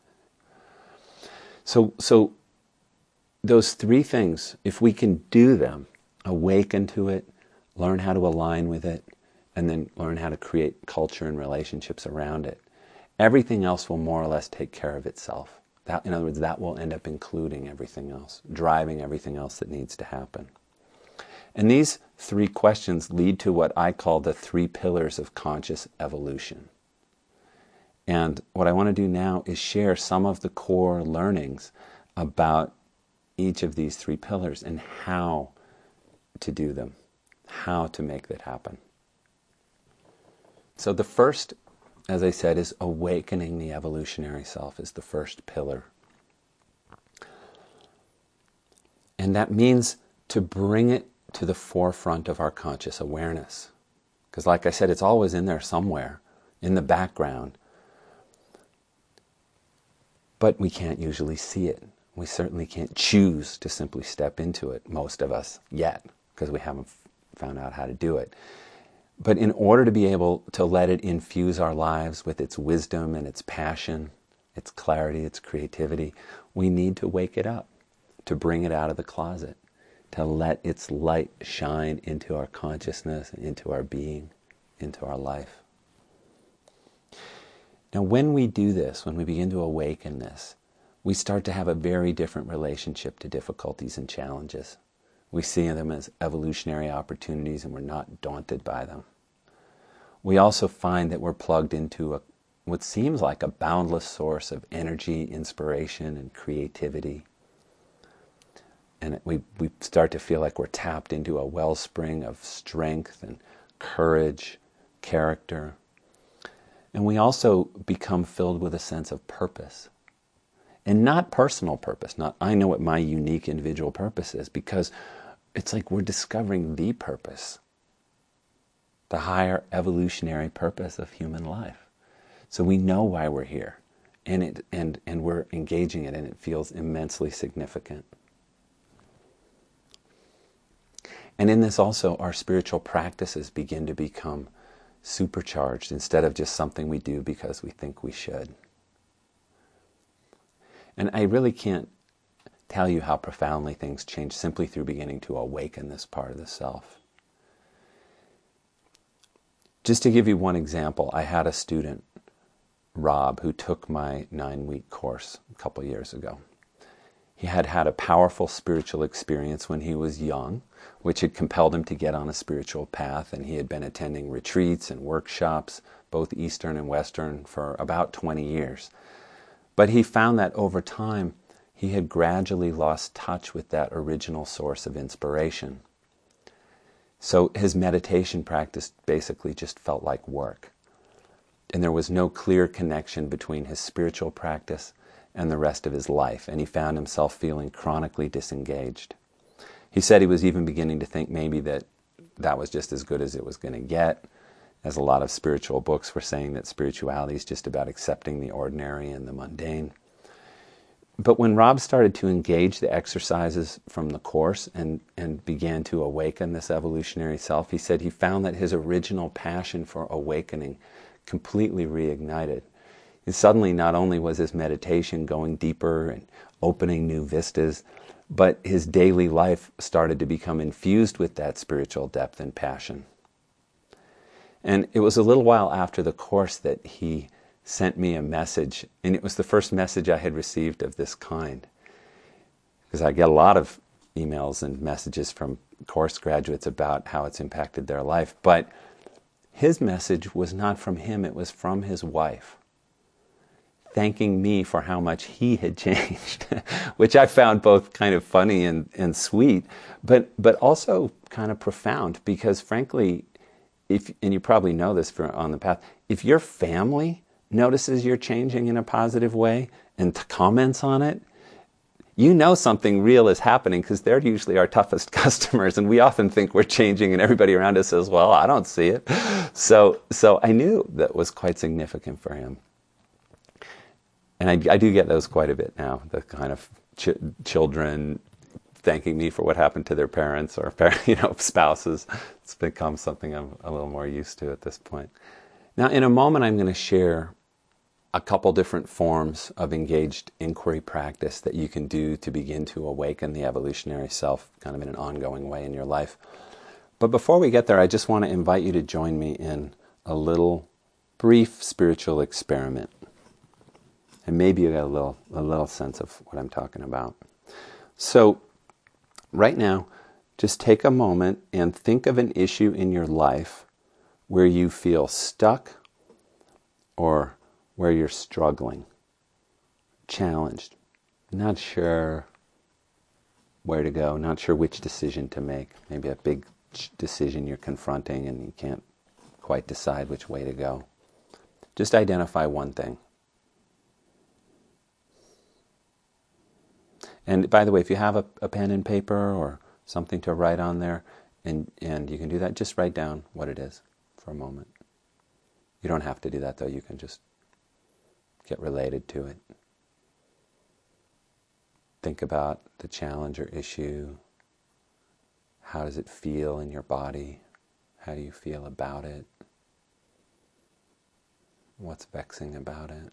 So, so those three things, if we can do them, awaken to it, learn how to align with it, and then learn how to create culture and relationships around it, everything else will more or less take care of itself. That, in other words, that will end up including everything else, driving everything else that needs to happen. And these three questions lead to what I call the three pillars of conscious evolution. And what I want to do now is share some of the core learnings about each of these three pillars and how to do them, how to make that happen. So the first, as I said, is awakening the evolutionary self is the first pillar. And that means to bring it to the forefront of our conscious awareness. Because like I said, it's always in there somewhere, in the background. But we can't usually see it. We certainly can't choose to simply step into it, most of us, yet, because we haven't found out how to do it. But in order to be able to let it infuse our lives with its wisdom and its passion, its clarity, its creativity, we need to wake it up, to bring it out of the closet, to let its light shine into our consciousness, into our being, into our life. Now, when we do this, when we begin to awaken this, we start to have a very different relationship to difficulties and challenges. We see them as evolutionary opportunities, and we're not daunted by them. We also find that we're plugged into a, what seems like a boundless source of energy, inspiration, and creativity. And we, we start to feel like we're tapped into a wellspring of strength and courage, character. And we also become filled with a sense of purpose. And not personal purpose, not I know what my unique individual purpose is, because it's like we're discovering the purpose, the higher evolutionary purpose of human life. So we know why we're here, and it and and we're engaging it, and it feels immensely significant. And in this also, our spiritual practices begin to become supercharged instead of just something we do because we think we should. And I really can't tell you how profoundly things change simply through beginning to awaken this part of the self. Just to give you one example, I had a student, Rob, who took my nine-week course a couple years ago. He had had a powerful spiritual experience when he was young, which had compelled him to get on a spiritual path, and he had been attending retreats and workshops, both Eastern and Western, for about twenty years. But he found that over time, he had gradually lost touch with that original source of inspiration. So his meditation practice basically just felt like work. And there was no clear connection between his spiritual practice and the rest of his life, and he found himself feeling chronically disengaged. He said he was even beginning to think maybe that that was just as good as it was going to get, as a lot of spiritual books were saying that spirituality is just about accepting the ordinary and the mundane. But when Rob started to engage the exercises from the Course and, and began to awaken this evolutionary self, he said he found that his original passion for awakening completely reignited. And suddenly not only was his meditation going deeper and opening new vistas, but his daily life started to become infused with that spiritual depth and passion. And it was a little while after the Course that he sent me a message, and it was the first message I had received of this kind. Because I get a lot of emails and messages from course graduates about how it's impacted their life. But his message was not from him, it was from his wife, thanking me for how much he had changed, which I found both kind of funny and, and sweet, but, but also kind of profound, because frankly, if, and you probably know this for, on the path, if your family notices you're changing in a positive way and comments on it, you know something real is happening, because they're usually our toughest customers, and we often think we're changing and everybody around us says, well, I don't see it. So, so I knew that was quite significant for him. And I, I do get those quite a bit now, the kind of ch- children thanking me for what happened to their parents or you know spouses. It's become something I'm a little more used to at this point. Now, in a moment, I'm going to share a couple different forms of engaged inquiry practice that you can do to begin to awaken the evolutionary self kind of in an ongoing way in your life. But before we get there, I just want to invite you to join me in a little brief spiritual experiment. And maybe you get a little, a little sense of what I'm talking about. So right now, just take a moment and think of an issue in your life where you feel stuck or where you're struggling, challenged, not sure where to go, not sure which decision to make. Maybe a big decision you're confronting and you can't quite decide which way to go. Just identify one thing. And by the way, if you have a, a pen and paper or something to write on there, and, and you can do that, just write down what it is for a moment. You don't have to do that, though. You can just get related to it. Think about the challenge or issue. How does it feel in your body? How do you feel about it? What's vexing about it?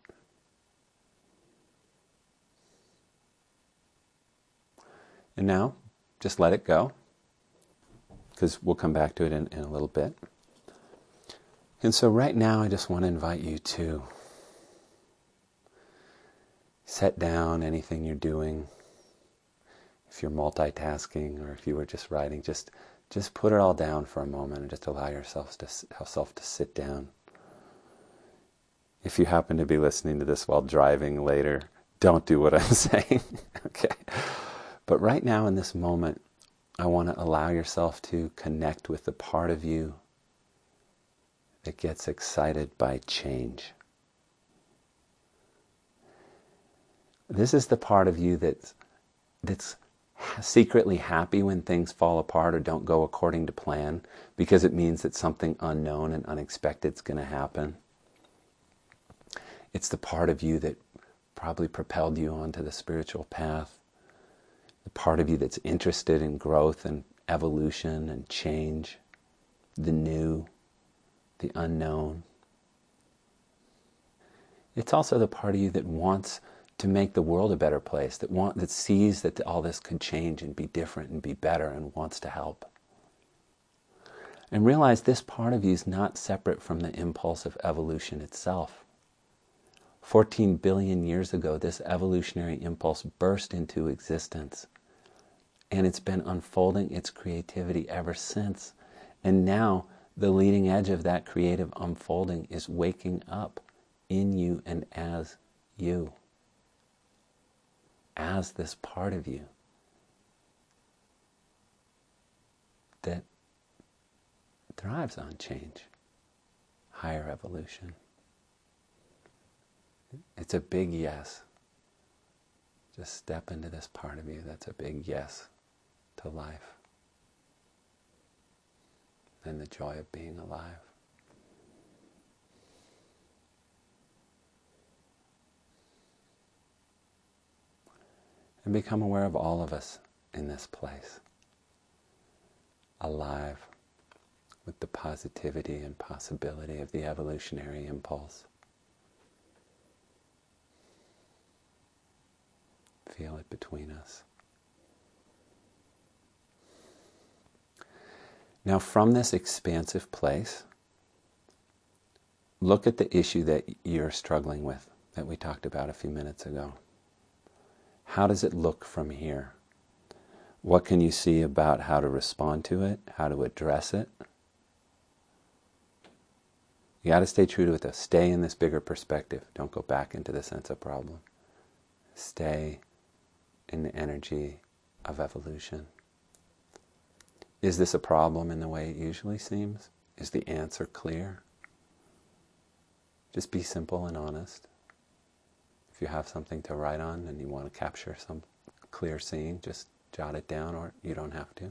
And now, just let it go, because we'll come back to it in, in a little bit. And so right now, I just want to invite you to set down anything you're doing. If you're multitasking or if you were just writing, just just put it all down for a moment and just allow yourself to, yourself to sit down. If you happen to be listening to this while driving later, don't do what I'm saying. Okay. But right now in this moment, I want to allow yourself to connect with the part of you that gets excited by change. This is the part of you that's, that's secretly happy when things fall apart or don't go according to plan, because it means that something unknown and unexpected is going to happen. It's the part of you that probably propelled you onto the spiritual path. The part of you that's interested in growth and evolution and change, the new, the unknown. It's also the part of you that wants to make the world a better place, that want, that sees that all this could change and be different and be better and wants to help. And realize this part of you is not separate from the impulse of evolution itself. fourteen billion years ago, this evolutionary impulse burst into existence. And it's been unfolding its creativity ever since. And now, the leading edge of that creative unfolding is waking up in you and as you. As this part of you that thrives on change, higher evolution. It's a big yes. Just step into this part of you that's a big yes to life and the joy of being alive. And become aware of all of us in this place, alive with the positivity and possibility of the evolutionary impulse. Feel it between us. Now, from this expansive place, look at the issue that you're struggling with, that we talked about a few minutes ago. How does it look from here? What can you see about how to respond to it, how to address it? You got to stay true to it though. Stay in this bigger perspective. Don't go back into the sense of problem. Stay in the energy of evolution. Is this a problem in the way it usually seems? Is the answer clear? Just be simple and honest. If you have something to write on and you want to capture some clear seeing, just jot it down, or you don't have to.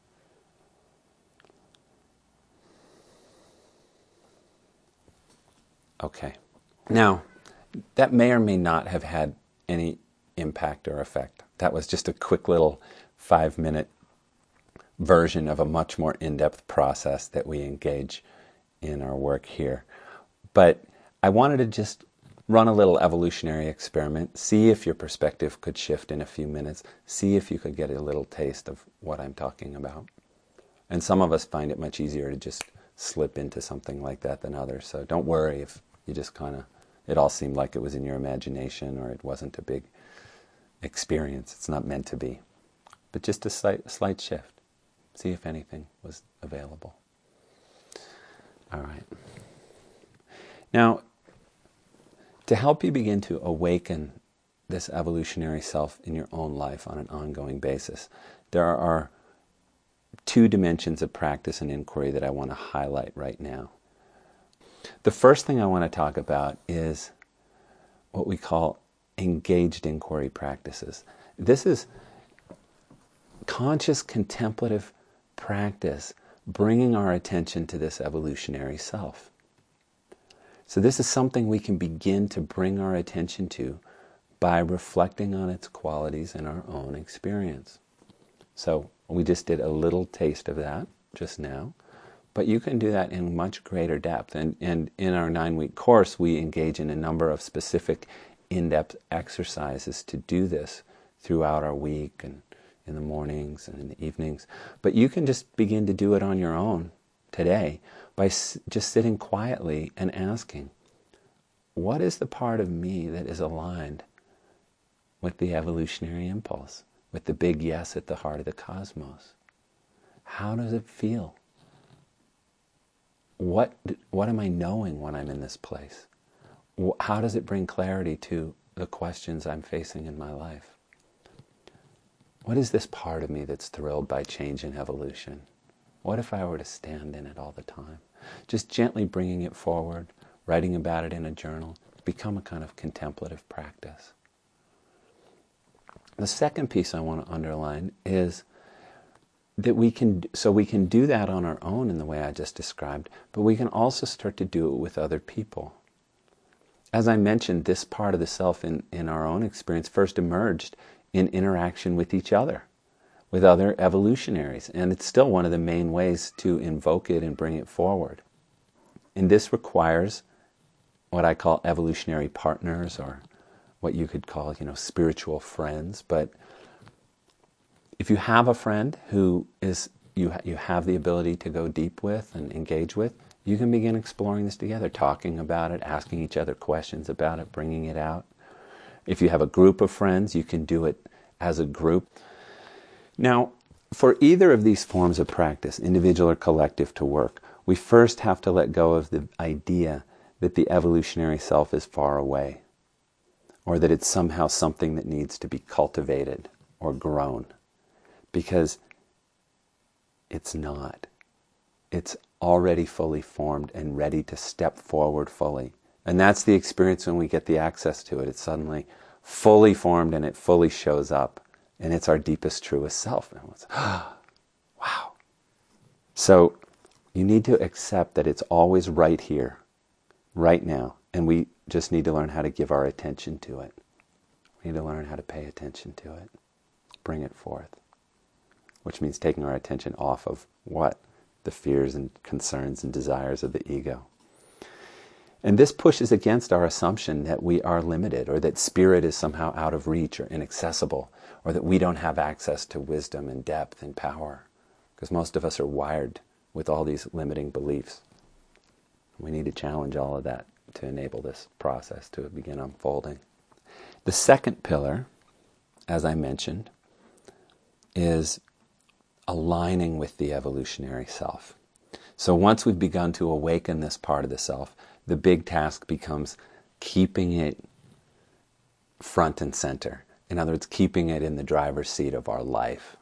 Okay. Now, that may or may not have had any impact or effect. That was just a quick little five-minute version of a much more in-depth process that we engage in our work here. But I wanted to just run a little evolutionary experiment, see if your perspective could shift in a few minutes, see if you could get a little taste of what I'm talking about. And some of us find it much easier to just slip into something like that than others. So don't worry if you just kind of, it all seemed like it was in your imagination or it wasn't a big experience. It's not meant to be. But just a slight, slight shift. See if anything was available. All right. Now, to help you begin to awaken this evolutionary self in your own life on an ongoing basis, there are two dimensions of practice and inquiry that I want to highlight right now. The first thing I want to talk about is what we call engaged inquiry practices. This is conscious contemplative practice bringing our attention to this evolutionary self. So this is something we can begin to bring our attention to by reflecting on its qualities in our own experience. So we just did a little taste of that just now, but you can do that in much greater depth. And, and in our nine-week course, we engage in a number of specific in-depth exercises to do this throughout our week and in the mornings and in the evenings. But you can just begin to do it on your own today by s- just sitting quietly and asking, what is the part of me that is aligned with the evolutionary impulse, with the big yes at the heart of the cosmos? How does it feel? What, what am I knowing when I'm in this place? How does it bring clarity to the questions I'm facing in my life? What is this part of me that's thrilled by change and evolution? What if I were to stand in it all the time? Just gently bringing it forward, writing about it in a journal, become a kind of contemplative practice. The second piece I want to underline is that we can, so we can do that on our own in the way I just described, but we can also start to do it with other people. As I mentioned, this part of the self in, in our own experience first emerged in interaction with each other, with other evolutionaries, and it's still one of the main ways to invoke it and bring it forward. And this requires what I call evolutionary partners, or what you could call, you know, spiritual friends. But if you have a friend who is you you have the ability to go deep with and engage with, you can begin exploring this together, talking about it, asking each other questions about it, bringing it out. If you have a group of friends, you can do it as a group. Now, for either of these forms of practice, individual or collective, to work, we first have to let go of the idea that the evolutionary self is far away, or that it's somehow something that needs to be cultivated or grown, because it's not. It's already fully formed and ready to step forward fully. And that's the experience when we get the access to it. It's suddenly fully formed and it fully shows up. And it's our deepest, truest self. And it's, oh, wow. So you need to accept that it's always right here, right now. And we just need to learn how to give our attention to it. We need to learn how to pay attention to it. Bring it forth. Which means taking our attention off of what? The fears and concerns and desires of the ego. And this pushes against our assumption that we are limited, or that spirit is somehow out of reach or inaccessible, or that we don't have access to wisdom and depth and power. Because most of us are wired with all these limiting beliefs. We need to challenge all of that to enable this process to begin unfolding. The second pillar, as I mentioned, is aligning with the evolutionary self. So once we've begun to awaken this part of the self, the big task becomes keeping it front and center. In other words, keeping it in the driver's seat of our life.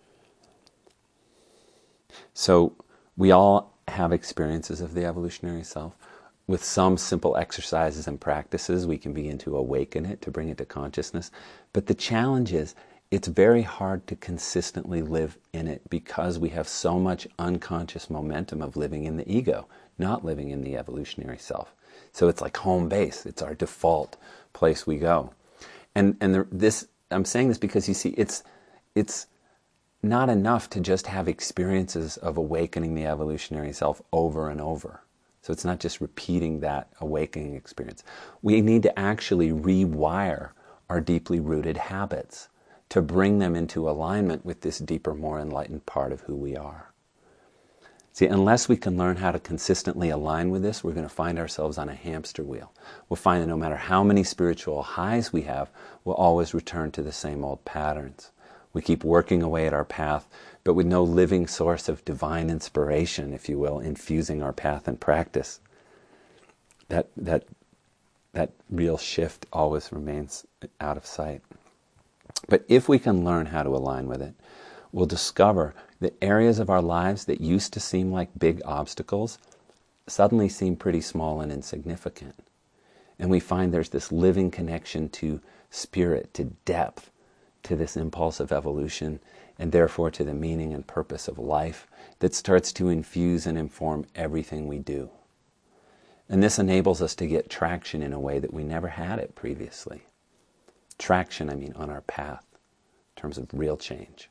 So we all have experiences of the evolutionary self. With some simple exercises and practices, we can begin to awaken it, to bring it to consciousness. But the challenge is, it's very hard to consistently live in it because we have so much unconscious momentum of living in the ego, not living in the evolutionary self. So it's like home base. It's our default place we go. And and the, this, I'm saying this because you see, it's it's not enough to just have experiences of awakening the evolutionary self over and over. So it's not just repeating that awakening experience. We need to actually rewire our deeply rooted habits to bring them into alignment with this deeper, more enlightened part of who we are. See, unless we can learn how to consistently align with this, we're going to find ourselves on a hamster wheel. We'll find that no matter how many spiritual highs we have, we'll always return to the same old patterns. We keep working away at our path, but with no living source of divine inspiration, if you will, infusing our path and practice. That, that, that real shift always remains out of sight. But if we can learn how to align with it, we'll discover that areas of our lives that used to seem like big obstacles suddenly seem pretty small and insignificant. And we find there's this living connection to spirit, to depth, to this impulse of evolution, and therefore to the meaning and purpose of life that starts to infuse and inform everything we do. And this enables us to get traction in a way that we never had it previously. Traction, I mean, on our path, in terms of real change.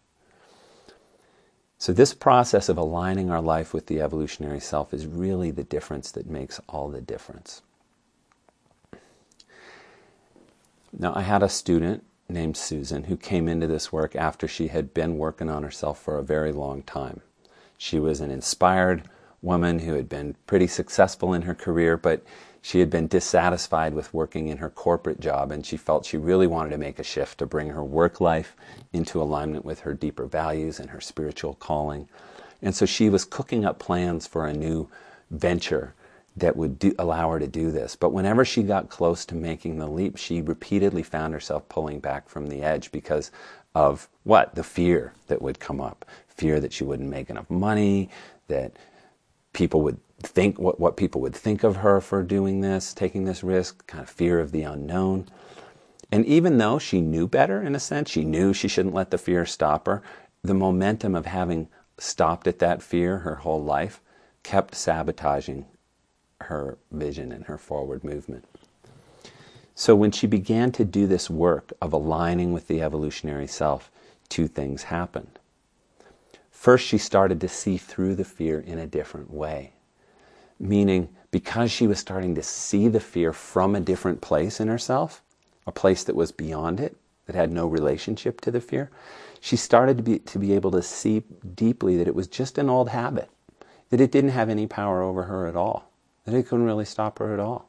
So this process of aligning our life with the evolutionary self is really the difference that makes all the difference. Now, I had a student named Susan who came into this work after she had been working on herself for a very long time. She was an inspired woman who had been pretty successful in her career, but she had been dissatisfied with working in her corporate job, and she felt she really wanted to make a shift to bring her work life into alignment with her deeper values and her spiritual calling. And so she was cooking up plans for a new venture that would do, allow her to do this. But whenever she got close to making the leap, she repeatedly found herself pulling back from the edge because of what? The fear that would come up. Fear that she wouldn't make enough money, that people would think what, what people would think of her for doing this, taking this risk, kind of fear of the unknown. And even though she knew better, in a sense, she knew she shouldn't let the fear stop her, the momentum of having stopped at that fear her whole life kept sabotaging her vision and her forward movement. So when she began to do this work of aligning with the evolutionary self, two things happened. First, she started to see through the fear in a different way. Meaning, because she was starting to see the fear from a different place in herself, a place that was beyond it, that had no relationship to the fear, she started to be, to be able to see deeply that it was just an old habit, that it didn't have any power over her at all, that it couldn't really stop her at all.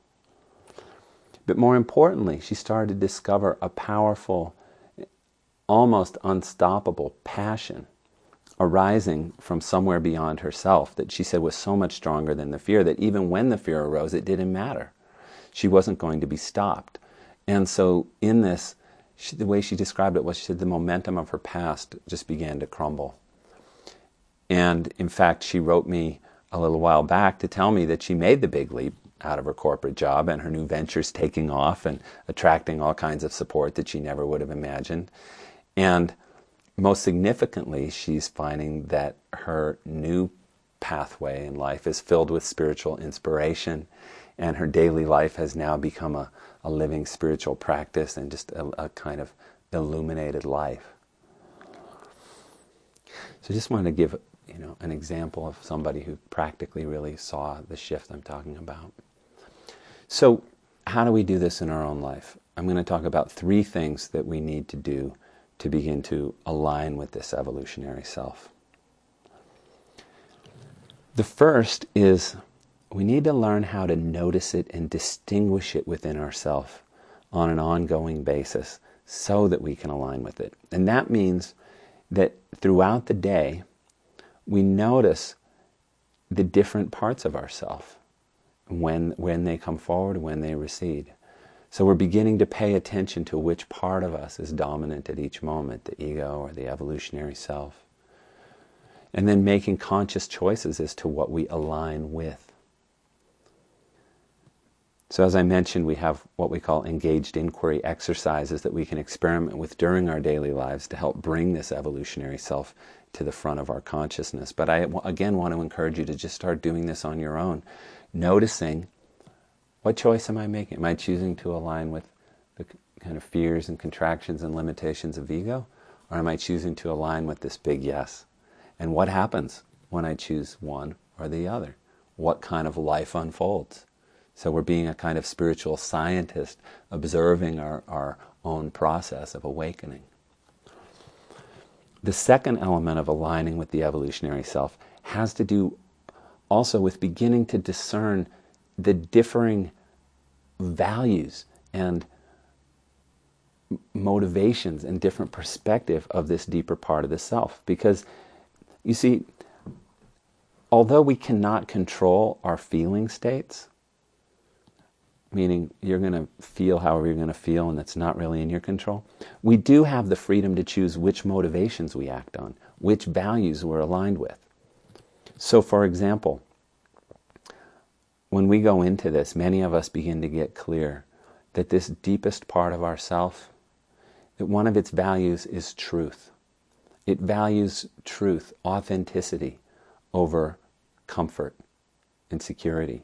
But more importantly, she started to discover a powerful, almost unstoppable passion arising from somewhere beyond herself that she said was so much stronger than the fear that even when the fear arose, it didn't matter. She wasn't going to be stopped. And so in this, she, the way she described it was, she said the momentum of her past just began to crumble. And in fact, she wrote me a little while back to tell me that she made the big leap out of her corporate job and her new ventures taking off and attracting all kinds of support that she never would have imagined. And most significantly, she's finding that her new pathway in life is filled with spiritual inspiration, and her daily life has now become a, a living spiritual practice and just a, a kind of illuminated life. So I just wanted to give you know, an example of somebody who practically really saw the shift I'm talking about. So how do we do this in our own life? I'm going to talk about three things that we need to do to begin to align with this evolutionary self. The first is we need to learn how to notice it and distinguish it within ourselves on an ongoing basis so that we can align with it. And that means that throughout the day, we notice the different parts of ourself, when, when they come forward, when they recede. So we're beginning to pay attention to which part of us is dominant at each moment, the ego or the evolutionary self. And then making conscious choices as to what we align with. So as I mentioned, we have what we call engaged inquiry exercises that we can experiment with during our daily lives to help bring this evolutionary self to the front of our consciousness. But I, again, want to encourage you to just start doing this on your own. Noticing, what choice am I making? Am I choosing to align with the kind of fears and contractions and limitations of ego? Or am I choosing to align with this big yes? And what happens when I choose one or the other? What kind of life unfolds? So we're being a kind of spiritual scientist, observing our, our own process of awakening. The second element of aligning with the evolutionary self has to do also with beginning to discern the differing values and motivations and different perspective of this deeper part of the self. Because, you see, although we cannot control our feeling states, meaning you're going to feel however you're going to feel and it's not really in your control, we do have the freedom to choose which motivations we act on, which values we're aligned with. So, for example, when we go into this, many of us begin to get clear that this deepest part of ourself, that one of its values is truth. It values truth, authenticity, over comfort and security.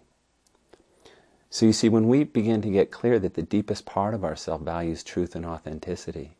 So you see, when we begin to get clear that the deepest part of ourself values truth and authenticity,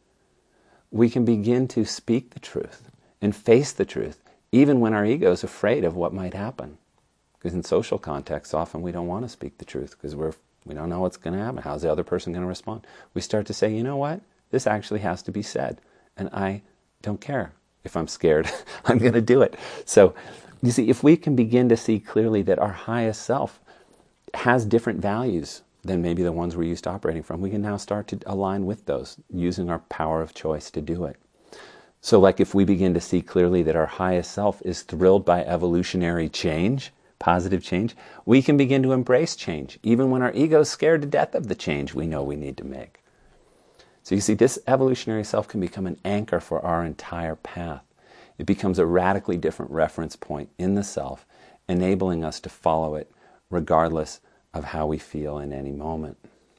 we can begin to speak the truth and face the truth, even when our ego is afraid of what might happen. Because in social contexts, often we don't want to speak the truth because we're, we don't know what's going to happen. How's the other person going to respond? We start to say, you know what? This actually has to be said. And I don't care if I'm scared. I'm going to do it. So, you see, if we can begin to see clearly that our highest self has different values than maybe the ones we're used to operating from, we can now start to align with those, using our power of choice to do it. So like if we begin to see clearly that our highest self is thrilled by evolutionary change, positive change, we can begin to embrace change, even when our ego is scared to death of the change we know we need to make. So you see, this evolutionary self can become an anchor for our entire path. It becomes a radically different reference point in the self, enabling us to follow it regardless of how we feel in any moment.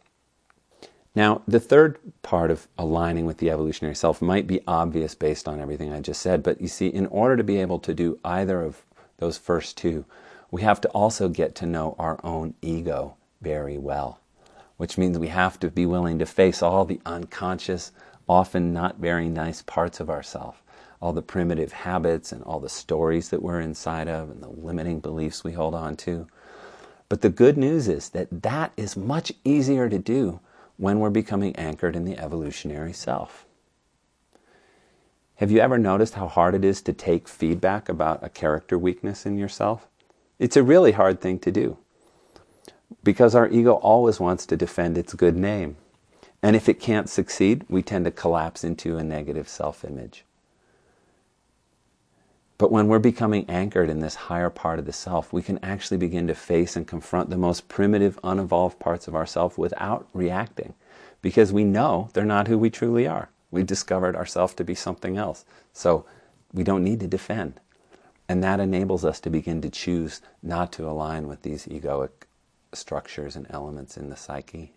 Now, the third part of aligning with the evolutionary self might be obvious based on everything I just said, but you see, in order to be able to do either of those first two, we have to also get to know our own ego very well, which means we have to be willing to face all the unconscious, often not very nice parts of ourselves, all the primitive habits and all the stories that we're inside of and the limiting beliefs we hold on to. But the good news is that that is much easier to do when we're becoming anchored in the evolutionary self. Have you ever noticed how hard it is to take feedback about a character weakness in yourself? It's a really hard thing to do because our ego always wants to defend its good name. And if it can't succeed, we tend to collapse into a negative self-image. But when we're becoming anchored in this higher part of the self, we can actually begin to face and confront the most primitive, unevolved parts of ourself without reacting, because we know they're not who we truly are. We've discovered ourselves to be something else. So we don't need to defend. And that enables us to begin to choose not to align with these egoic structures and elements in the psyche.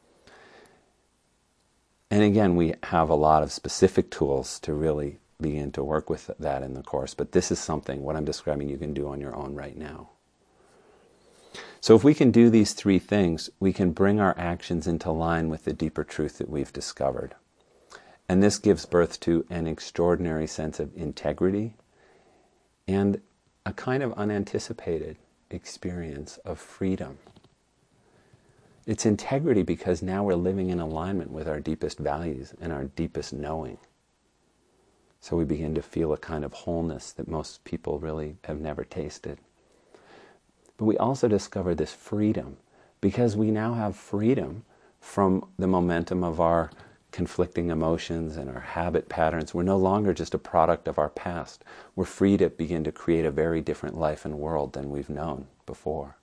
And again, we have a lot of specific tools to really begin to work with that in the course, but this is something, what I'm describing, you can do on your own right now. So if we can do these three things, we can bring our actions into line with the deeper truth that we've discovered. And this gives birth to an extraordinary sense of integrity and a kind of unanticipated experience of freedom. It's integrity because now we're living in alignment with our deepest values and our deepest knowing. So we begin to feel a kind of wholeness that most people really have never tasted. But we also discover this freedom because we now have freedom from the momentum of our conflicting emotions and our habit patterns, we're no longer just a product of our past. We're free to begin to create a very different life and world than we've known before.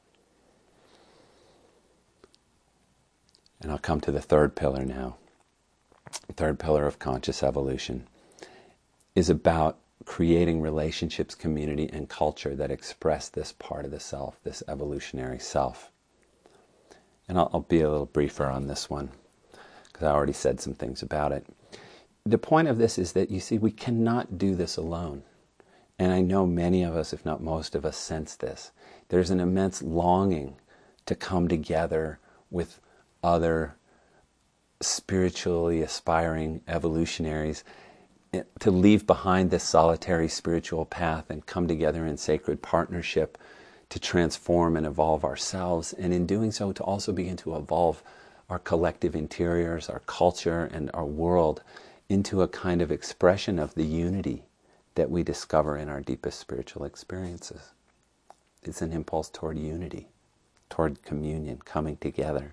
And I'll come to the third pillar now. The third pillar of conscious evolution is about creating relationships, community, and culture that express this part of the self, this evolutionary self. And I'll, I'll be a little briefer on this one, because I already said some things about it. The point of this is that, you see, we cannot do this alone. And I know many of us, if not most of us, sense this. There's an immense longing to come together with other spiritually aspiring evolutionaries, to leave behind this solitary spiritual path and come together in sacred partnership to transform and evolve ourselves, and in doing so to also begin to evolve our collective interiors, our culture, and our world into a kind of expression of the unity that we discover in our deepest spiritual experiences. It's an impulse toward unity, toward communion, coming together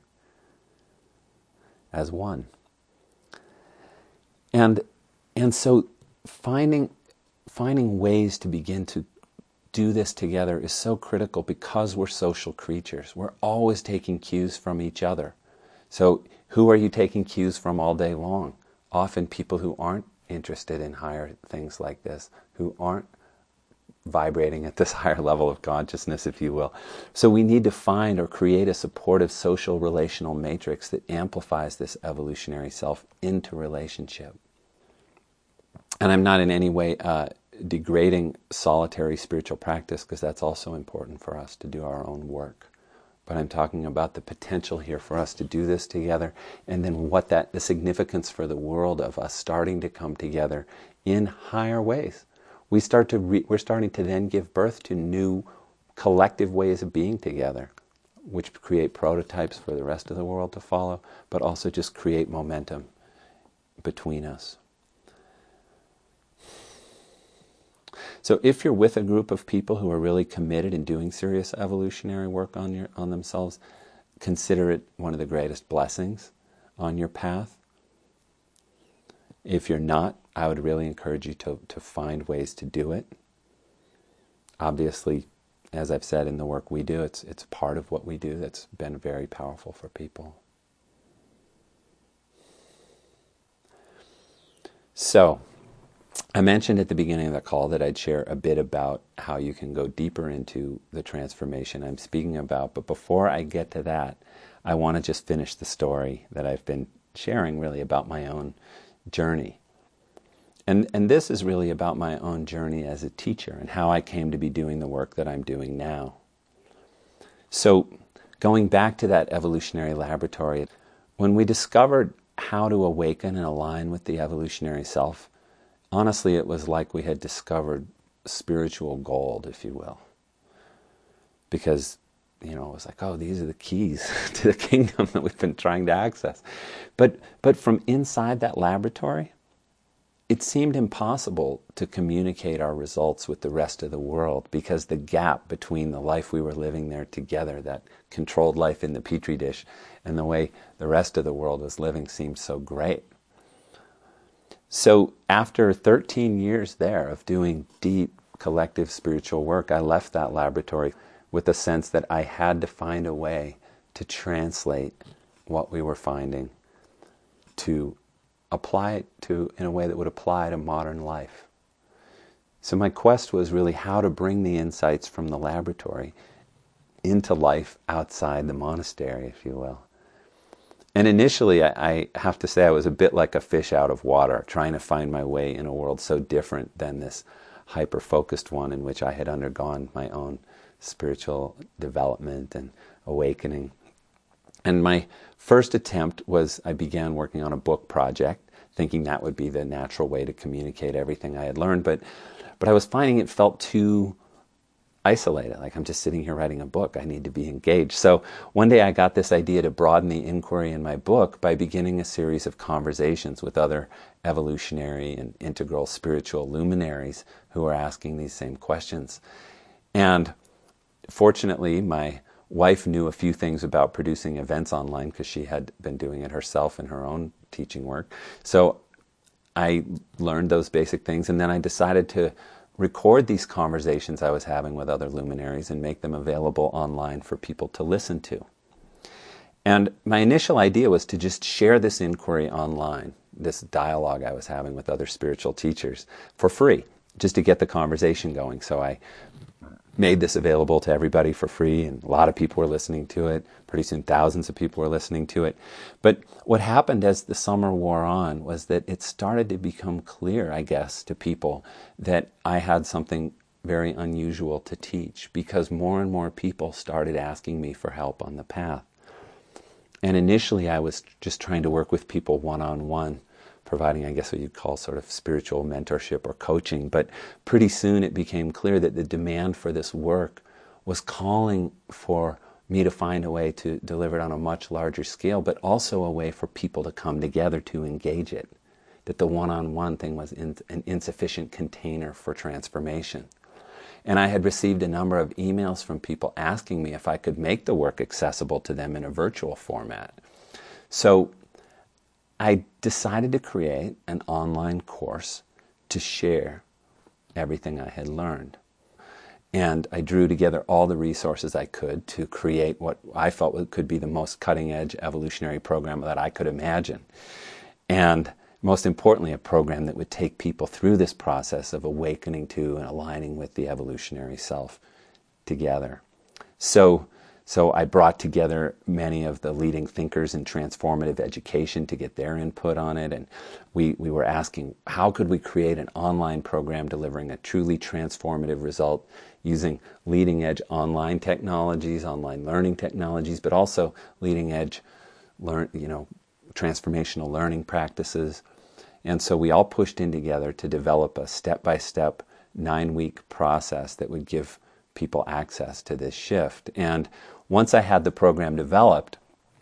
as one. And and so finding finding ways to begin to do this together is so critical, because we're social creatures. We're always taking cues from each other. So who are you taking cues from all day long? Often people who aren't interested in higher things like this, who aren't vibrating at this higher level of consciousness, if you will. So we need to find or create a supportive social relational matrix that amplifies this evolutionary self into relationship. And I'm not in any way uh, degrading solitary spiritual practice, because that's also important for us to do our own work. But I'm talking about the potential here for us to do this together, and then what that, the significance for the world of us starting to come together in higher ways. We start to re, we're starting to then give birth to new collective ways of being together, which create prototypes for the rest of the world to follow, but also just create momentum between us. So if you're with a group of people who are really committed in doing serious evolutionary work on your on themselves, consider it one of the greatest blessings on your path. If you're not, I would really encourage you to, to find ways to do it. Obviously, as I've said in the work we do, it's it's part of what we do that's been very powerful for people. So, I mentioned at the beginning of the call that I'd share a bit about how you can go deeper into the transformation I'm speaking about. But before I get to that, I want to just finish the story that I've been sharing, really, about my own journey. And and this is really about my own journey as a teacher and how I came to be doing the work that I'm doing now. So going back to that evolutionary laboratory, when we discovered how to awaken and align with the evolutionary self, honestly, it was like we had discovered spiritual gold, if you will. Because, you know, it was like, oh, these are the keys to the kingdom that we've been trying to access. But but from inside that laboratory, it seemed impossible to communicate our results with the rest of the world, because the gap between the life we were living there together, that controlled life in the petri dish, and the way the rest of the world was living seemed so great. So after thirteen years there of doing deep collective spiritual work, I left that laboratory with a sense that I had to find a way to translate what we were finding, to apply it to in a way that would apply to modern life. So my quest was really how to bring the insights from the laboratory into life outside the monastery, if you will. And initially, I, I have to say, I was a bit like a fish out of water, trying to find my way in a world so different than this hyper-focused one in which I had undergone my own spiritual development and awakening. And my first attempt was, I began working on a book project, thinking that would be the natural way to communicate everything I had learned. But, but I was finding it felt too isolated, like I'm just sitting here writing a book. I need to be engaged. So one day I got this idea to broaden the inquiry in my book by beginning a series of conversations with other evolutionary and integral spiritual luminaries who are asking these same questions. And fortunately, my wife knew a few things about producing events online because she had been doing it herself in her own teaching work. So I learned those basic things, and then I decided to record these conversations I was having with other luminaries and make them available online for people to listen to. And my initial idea was to just share this inquiry online, this dialogue I was having with other spiritual teachers, for free, just to get the conversation going. So I made this available to everybody for free, and a lot of people were listening to it. Pretty soon thousands of people were listening to it. But what happened as the summer wore on was that it started to become clear, I guess, to people that I had something very unusual to teach, because more and more people started asking me for help on the path. And initially I was just trying to work with people one-on-one, providing, I guess, what you'd call sort of spiritual mentorship or coaching. But pretty soon it became clear that the demand for this work was calling for me to find a way to deliver it on a much larger scale, but also a way for people to come together to engage it. That the one-on-one thing was in, an insufficient container for transformation. And I had received a number of emails from people asking me if I could make the work accessible to them in a virtual format. So I decided to create an online course to share everything I had learned. And I drew together all the resources I could to create what I felt could be the most cutting-edge evolutionary program that I could imagine. And most importantly, a program that would take people through this process of awakening to and aligning with the evolutionary self together. So, so I brought together many of the leading thinkers in transformative education to get their input on it. And we, we were asking, how could we create an online program delivering a truly transformative result using leading edge online technologies, online learning technologies, but also leading edge learn, you know, transformational learning practices. And so we all pushed in together to develop a step-by-step nine-week process that would give people access to this shift. And once I had the program developed,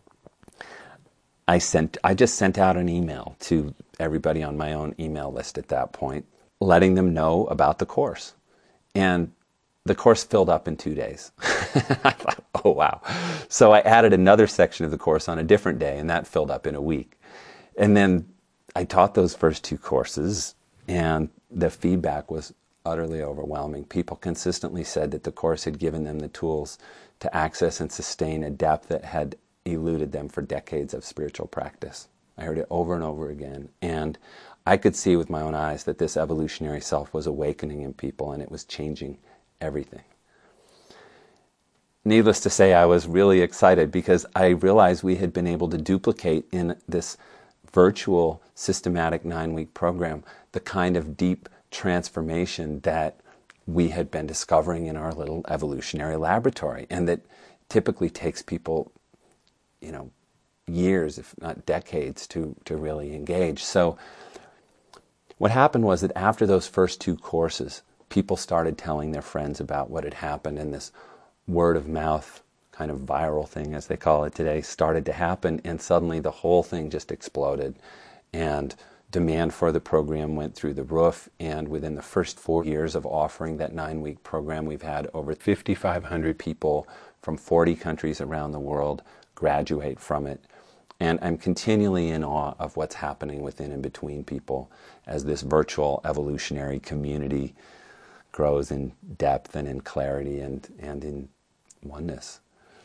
I sent I just sent out an email to everybody on my own email list at that point, letting them know about the course. And the course filled up in two days. I thought, oh wow. So I added another section of the course on a different day, and that filled up in a week. And then I taught those first two courses, and the feedback was utterly overwhelming. People consistently said that the course had given them the tools to access and sustain a depth that had eluded them for decades of spiritual practice. I heard it over and over again, and I could see with my own eyes that this evolutionary self was awakening in people, and it was changing everything. Needless to say, I was really excited because I realized we had been able to duplicate in this virtual systematic nine-week program the kind of deep transformation that we had been discovering in our little evolutionary laboratory, and that typically takes people, you know, years, if not decades, to, to really engage. So what happened was that after those first two courses, people started telling their friends about what had happened, and this word of mouth kind of viral thing, as they call it today, started to happen, and suddenly the whole thing just exploded, and demand for the program went through the roof. And within the first four years of offering that nine-week program, we've had over fifty-five hundred people from forty countries around the world graduate from it. And I'm continually in awe of what's happening within and between people as this virtual evolutionary community grows in depth and in clarity and, and in oneness.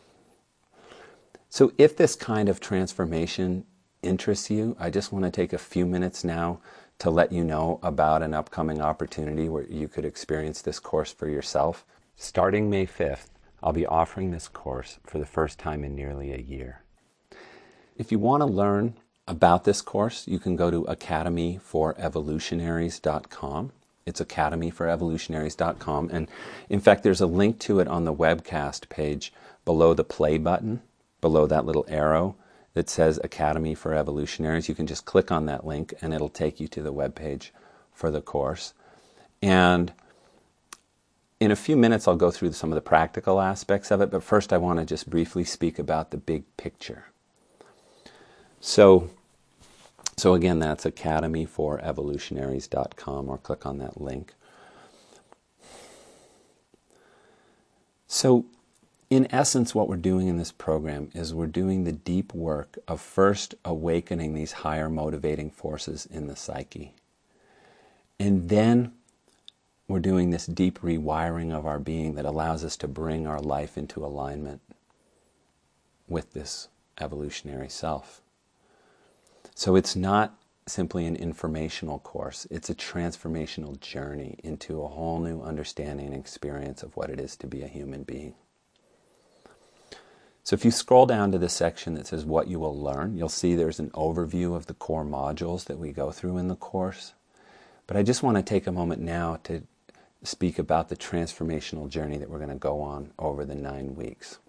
So if this kind of transformation interests you, I just want to take a few minutes now to let you know about an upcoming opportunity where you could experience this course for yourself. Starting May fifth, I'll be offering this course for the first time in nearly a year. If you want to learn about this course, you can go to academy for evolutionaries dot com. It's academy for evolutionaries dot com. And in fact, there's a link to it on the webcast page below the play button, below that little arrow that says Academy for Evolutionaries. You can just click on that link and it'll take you to the webpage for the course. And in a few minutes, I'll go through some of the practical aspects of it, but first I want to just briefly speak about the big picture. So, so again, that's academy for evolutionaries dot com, or click on that link. So in essence, what we're doing in this program is we're doing the deep work of first awakening these higher motivating forces in the psyche. And then we're doing this deep rewiring of our being that allows us to bring our life into alignment with this evolutionary self. So it's not simply an informational course, it's a transformational journey into a whole new understanding and experience of what it is to be a human being. So if you scroll down to the section that says what you will learn, you'll see there's an overview of the core modules that we go through in the course. But I just want to take a moment now to speak about the transformational journey that we're going to go on over the nine weeks.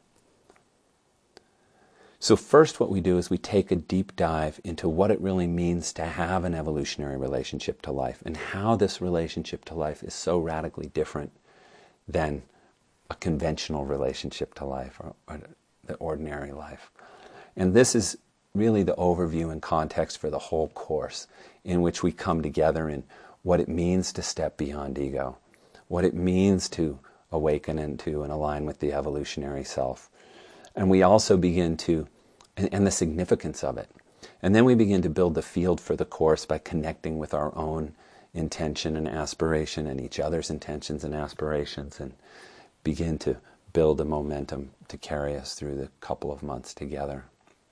So first what we do is we take a deep dive into what it really means to have an evolutionary relationship to life and how this relationship to life is so radically different than a conventional relationship to life or, or the ordinary life. And this is really the overview and context for the whole course, in which we come together in what it means to step beyond ego, what it means to awaken into and align with the evolutionary self. And we also begin to, and, and the significance of it. And then we begin to build the field for the course by connecting with our own intention and aspiration and each other's intentions and aspirations, and begin to build a momentum to carry us through the couple of months together.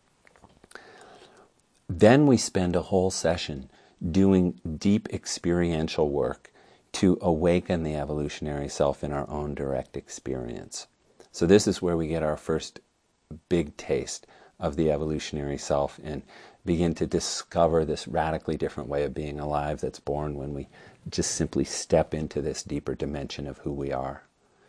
Then we spend a whole session doing deep experiential work to awaken the evolutionary self in our own direct experience. So this is where we get our first big taste of the evolutionary self and begin to discover this radically different way of being alive that's born when we just simply step into this deeper dimension of who we are.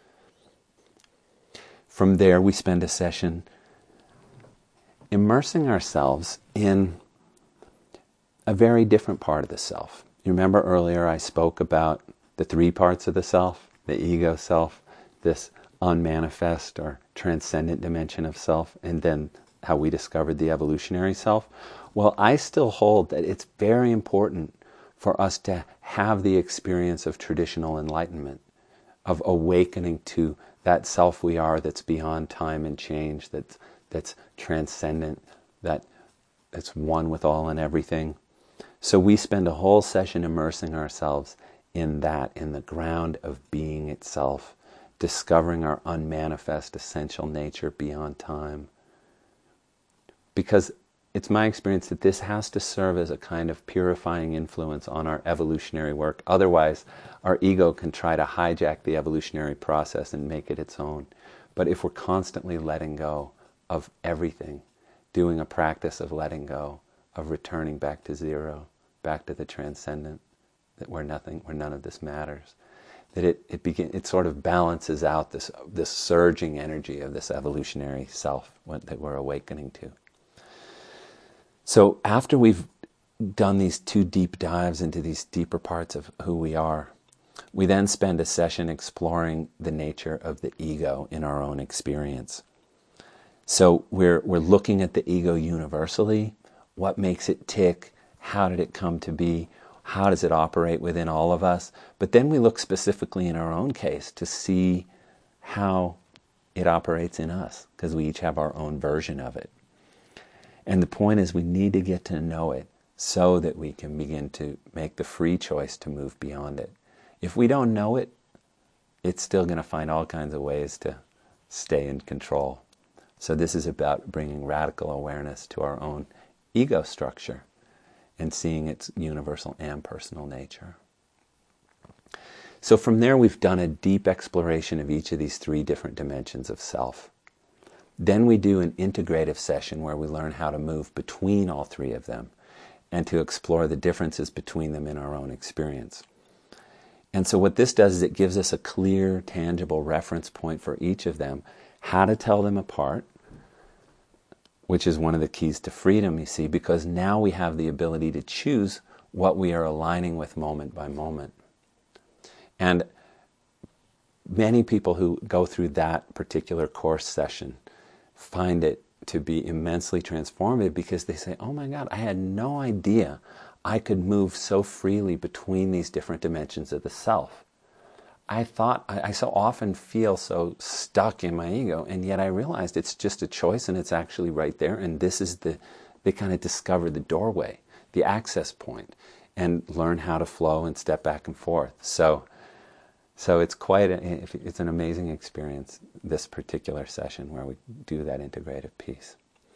From there, we spend a session immersing ourselves in a very different part of the self. You remember earlier I spoke about the three parts of the self, the ego self, this unmanifest or transcendent dimension of self, and then how we discovered the evolutionary self. Well, I still hold that it's very important for us to have the experience of traditional enlightenment, of awakening to that self we are that's beyond time and change, that's, that's transcendent, that, that's one with all and everything. So we spend a whole session immersing ourselves in that, in the ground of being itself, discovering our unmanifest essential nature beyond time. Because it's my experience that this has to serve as a kind of purifying influence on our evolutionary work. Otherwise, our ego can try to hijack the evolutionary process and make it its own. But if we're constantly letting go of everything, doing a practice of letting go, of returning back to zero, back to the transcendent, that where nothing, where none of this matters, that it it begin, it sort of balances out this this surging energy of this evolutionary self that we're awakening to. So after we've done these two deep dives into these deeper parts of who we are, we then spend a session exploring the nature of the ego in our own experience. So we're we're looking at the ego universally. What makes it tick? How did it come to be? How does it operate within all of us? But then we look specifically in our own case to see how it operates in us, because we each have our own version of it. And the point is we need to get to know it so that we can begin to make the free choice to move beyond it. If we don't know it, it's still going to find all kinds of ways to stay in control. So this is about bringing radical awareness to our own ego structure and seeing its universal and personal nature. So from there we've done a deep exploration of each of these three different dimensions of self. Then we do an integrative session where we learn how to move between all three of them and to explore the differences between them in our own experience. And so what this does is it gives us a clear, tangible reference point for each of them, how to tell them apart, which is one of the keys to freedom, you see, because now we have the ability to choose what we are aligning with moment by moment. And many people who go through that particular course session find it to be immensely transformative because they say, oh my God, I had no idea I could move so freely between these different dimensions of the self. I thought, I, I so often feel so stuck in my ego, and yet I realized it's just a choice and it's actually right there, and this is the, they kind of discover the doorway, the access point, and learn how to flow and step back and forth. So, so it's quite, a, it's an amazing experience, this particular session where we do that integrative piece.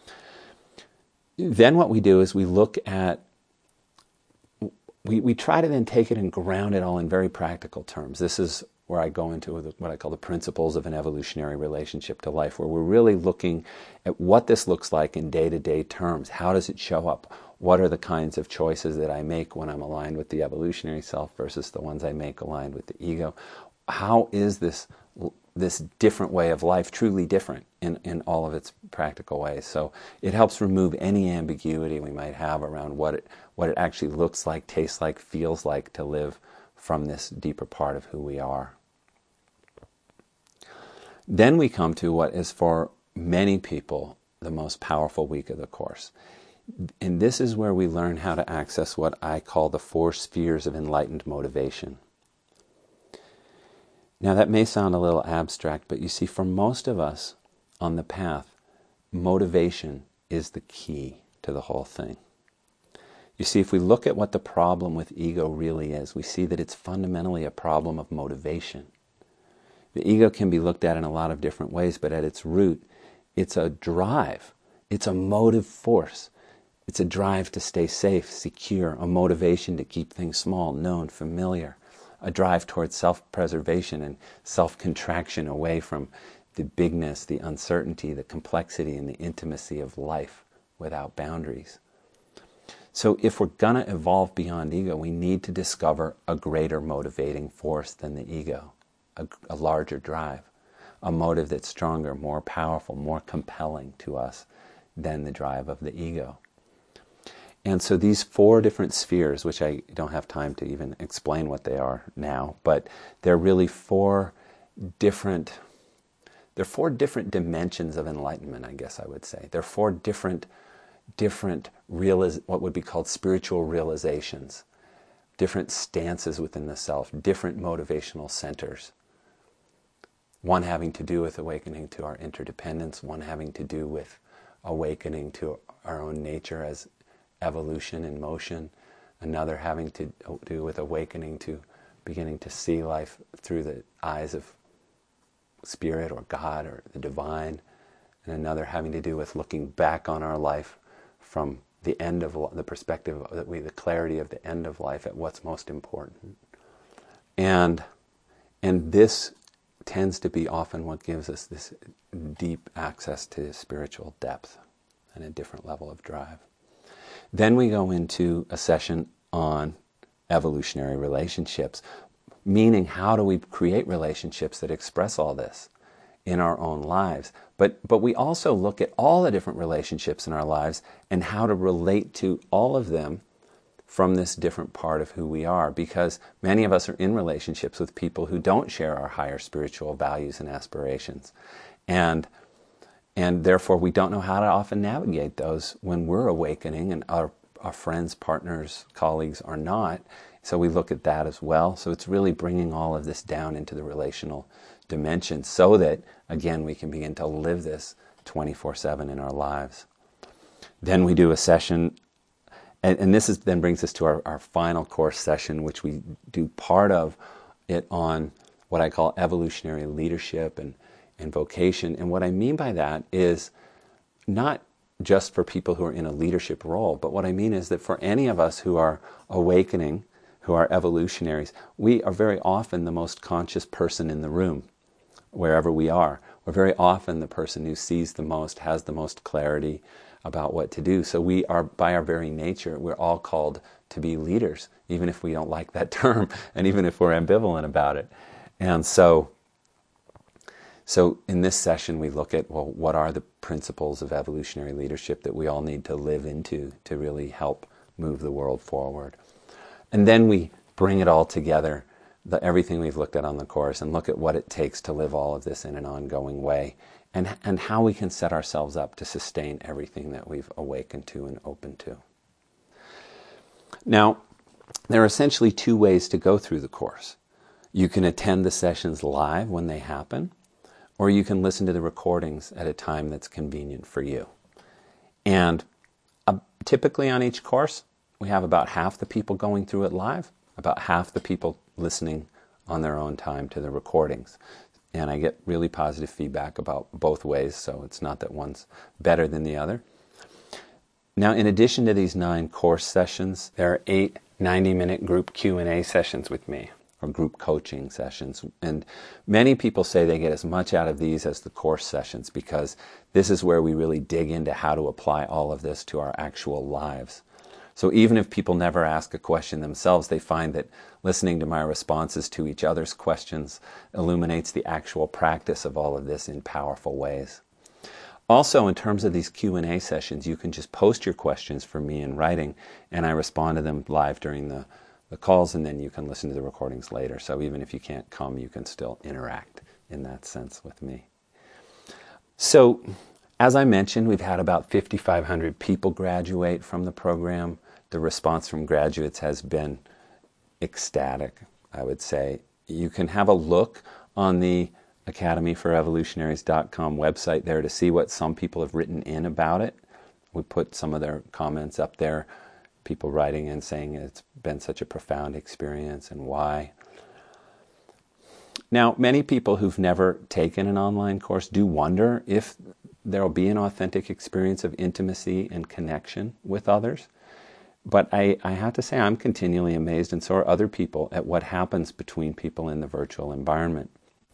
Then what we do is we look at, we, we try to then take it and ground it all in very practical terms. This is where I go into what I call the principles of an evolutionary relationship to life, where we're really looking at what this looks like in day-to-day terms. How does it show up? What are the kinds of choices that I make when I'm aligned with the evolutionary self versus the ones I make aligned with the ego? How is this this different way of life truly different in, in all of its practical ways? So it helps remove any ambiguity we might have around what it, what it actually looks like, tastes like, feels like to live from this deeper part of who we are. Then we come to what is for many people the most powerful week of the Course. And this is where we learn how to access what I call the four spheres of enlightened motivation. Now that may sound a little abstract, but you see, for most of us on the path, motivation is the key to the whole thing. You see, if we look at what the problem with ego really is, we see that it's fundamentally a problem of motivation. The ego can be looked at in a lot of different ways, but at its root, it's a drive. It's a motive force. It's a drive to stay safe, secure, a motivation to keep things small, known, familiar, a drive towards self-preservation and self-contraction away from the bigness, the uncertainty, the complexity, and the intimacy of life without boundaries. So if we're going to evolve beyond ego, we need to discover a greater motivating force than the ego, a, a larger drive, a motive that's stronger, more powerful, more compelling to us than the drive of the ego. And so these four different spheres, which I don't have time to even explain what they are now, but they're really four different, they're four different dimensions of enlightenment, I guess I would say. They're four different, different realiz- what would be called spiritual realizations, different stances within the self, different motivational centers. One having to do with awakening to our interdependence, one having to do with awakening to our own nature as evolution in motion, another having to do with awakening to beginning to see life through the eyes of spirit or God or the divine, and another having to do with looking back on our life from the end of the perspective, that we, the clarity of the end of life at what's most important. And and this tends to be often what gives us this deep access to spiritual depth and a different level of drive. Then we go into a session on evolutionary relationships, meaning how do we create relationships that express all this in our own lives. But, but we also look at all the different relationships in our lives and how to relate to all of them from this different part of who we are, because many of us are in relationships with people who don't share our higher spiritual values and aspirations. And And therefore, we don't know how to often navigate those when we're awakening and our, our friends, partners, colleagues are not. So we look at that as well. So it's really bringing all of this down into the relational dimension so that, again, we can begin to live this twenty-four seven in our lives. Then we do a session, and, and this is, then brings us to our, our final course session, which we do part of it on what I call evolutionary leadership and and vocation. And what I mean by that is not just for people who are in a leadership role, but what I mean is that for any of us who are awakening, who are evolutionaries, we are very often the most conscious person in the room, wherever we are. We're very often the person who sees the most, has the most clarity about what to do. So we are, by our very nature, we're all called to be leaders, even if we don't like that term, and even if we're ambivalent about it. And so So in this session, we look at, well, what are the principles of evolutionary leadership that we all need to live into to really help move the world forward? And then we bring it all together, the, everything we've looked at on the Course, and look at what it takes to live all of this in an ongoing way, and, and how we can set ourselves up to sustain everything that we've awakened to and opened to. Now, there are essentially two ways to go through the Course. You can attend the sessions live when they happen, or you can listen to the recordings at a time that's convenient for you. And uh, typically on each course, we have about half the people going through it live, about half the people listening on their own time to the recordings. And I get really positive feedback about both ways, so it's not that one's better than the other. Now, in addition to these nine course sessions, there are eight ninety-minute group Q and A sessions with me, or group coaching sessions. And many people say they get as much out of these as the course sessions, because this is where we really dig into how to apply all of this to our actual lives. So even if people never ask a question themselves, they find that listening to my responses to each other's questions illuminates the actual practice of all of this in powerful ways. Also, in terms of these Q and A sessions, you can just post your questions for me in writing, and I respond to them live during the, the calls, and then you can listen to the recordings later. So even if you can't come, you can still interact in that sense with me. So, as I mentioned, we've had about fifty-five hundred people graduate from the program. The response from graduates has been ecstatic, I would say. You can have a look on the academy for evolutionaries dot com website there to see what some people have written in about it. We put some of their comments up there, people writing in saying it's been such a profound experience and why. Now, many people who've never taken an online course do wonder if there will be an authentic experience of intimacy and connection with others. But I, I have to say I'm continually amazed, and so are other people, at what happens between people in the virtual environment.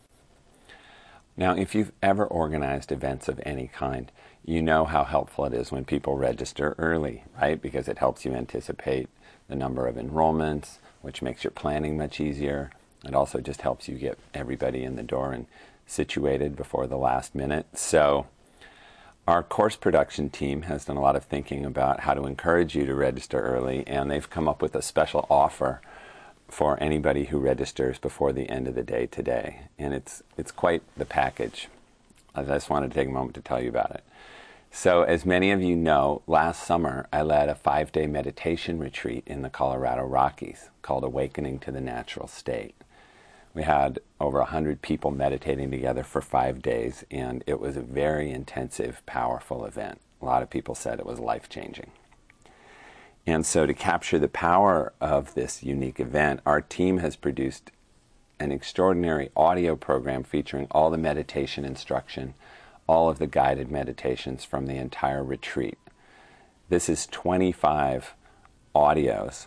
Now, if you've ever organized events of any kind, you know how helpful it is when people register early, right? Because it helps you anticipate the number of enrollments, which makes your planning much easier. It also just helps you get everybody in the door and situated before the last minute. So our course production team has done a lot of thinking about how to encourage you to register early, and they've come up with a special offer for anybody who registers before the end of the day today. And it's it's quite the package. I just wanted to take a moment to tell you about it. So as many of you know, last summer I led a five-day meditation retreat in the Colorado Rockies called Awakening to the Natural State. We had over one hundred people meditating together for five days, and it was a very intensive, powerful event. A lot of people said it was life-changing. And so to capture the power of this unique event, our team has produced an extraordinary audio program featuring all the meditation instruction, all of the guided meditations from the entire retreat. This is twenty-five audios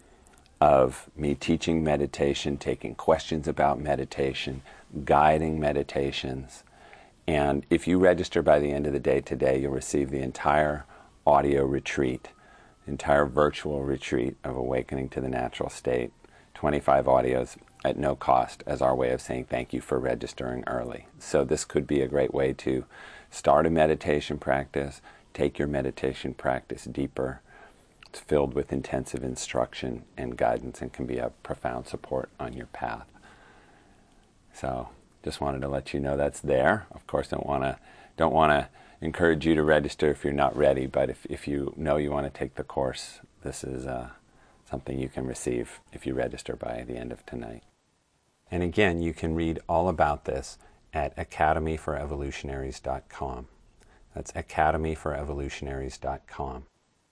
of me teaching meditation, taking questions about meditation, guiding meditations. And if you register by the end of the day today, you'll receive the entire audio retreat, entire virtual retreat of Awakening to the Natural State, twenty-five audios at no cost, as our way of saying thank you for registering early. So this could be a great way to start a meditation practice, take your meditation practice deeper. It's filled with intensive instruction and guidance and can be a profound support on your path. So just wanted to let you know that's there. Of course, don't want to don't want to encourage you to register if you're not ready, but if, if you know you want to take the course, this is uh, something you can receive if you register by the end of tonight. And again, you can read all about this at academy for evolutionaries dot com. That's academy for evolutionaries dot com.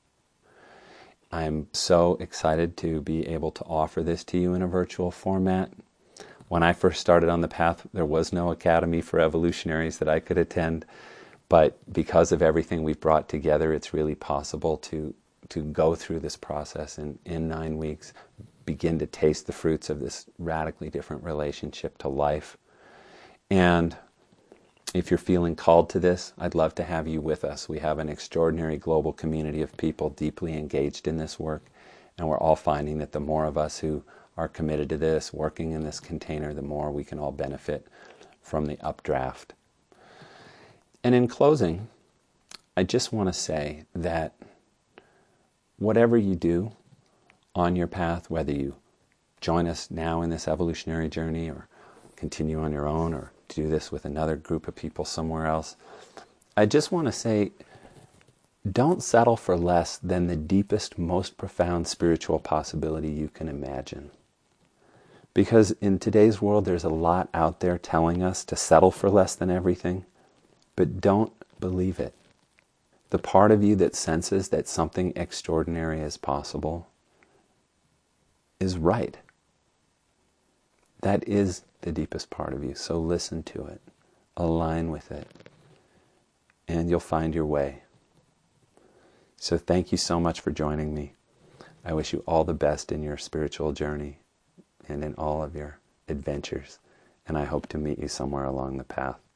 I'm so excited to be able to offer this to you in a virtual format. When I first started on the path, there was no Academy for Evolutionaries that I could attend, but because of everything we've brought together, it's really possible to to go through this process in, in nine weeks, begin to taste the fruits of this radically different relationship to life. And if you're feeling called to this, I'd love to have you with us. We have an extraordinary global community of people deeply engaged in this work, and we're all finding that the more of us who are committed to this, working in this container, the more we can all benefit from the updraft. And in closing, I just want to say that whatever you do on your path, whether you join us now in this evolutionary journey or continue on your own or do this with another group of people somewhere else, I just want to say, don't settle for less than the deepest, most profound spiritual possibility you can imagine. Because in today's world, there's a lot out there telling us to settle for less than everything, but don't believe it. The part of you that senses that something extraordinary is possible is right. That is the deepest part of you. So listen to it, align with it, and you'll find your way. So thank you so much for joining me. I wish you all the best in your spiritual journey and in all of your adventures, and I hope to meet you somewhere along the path.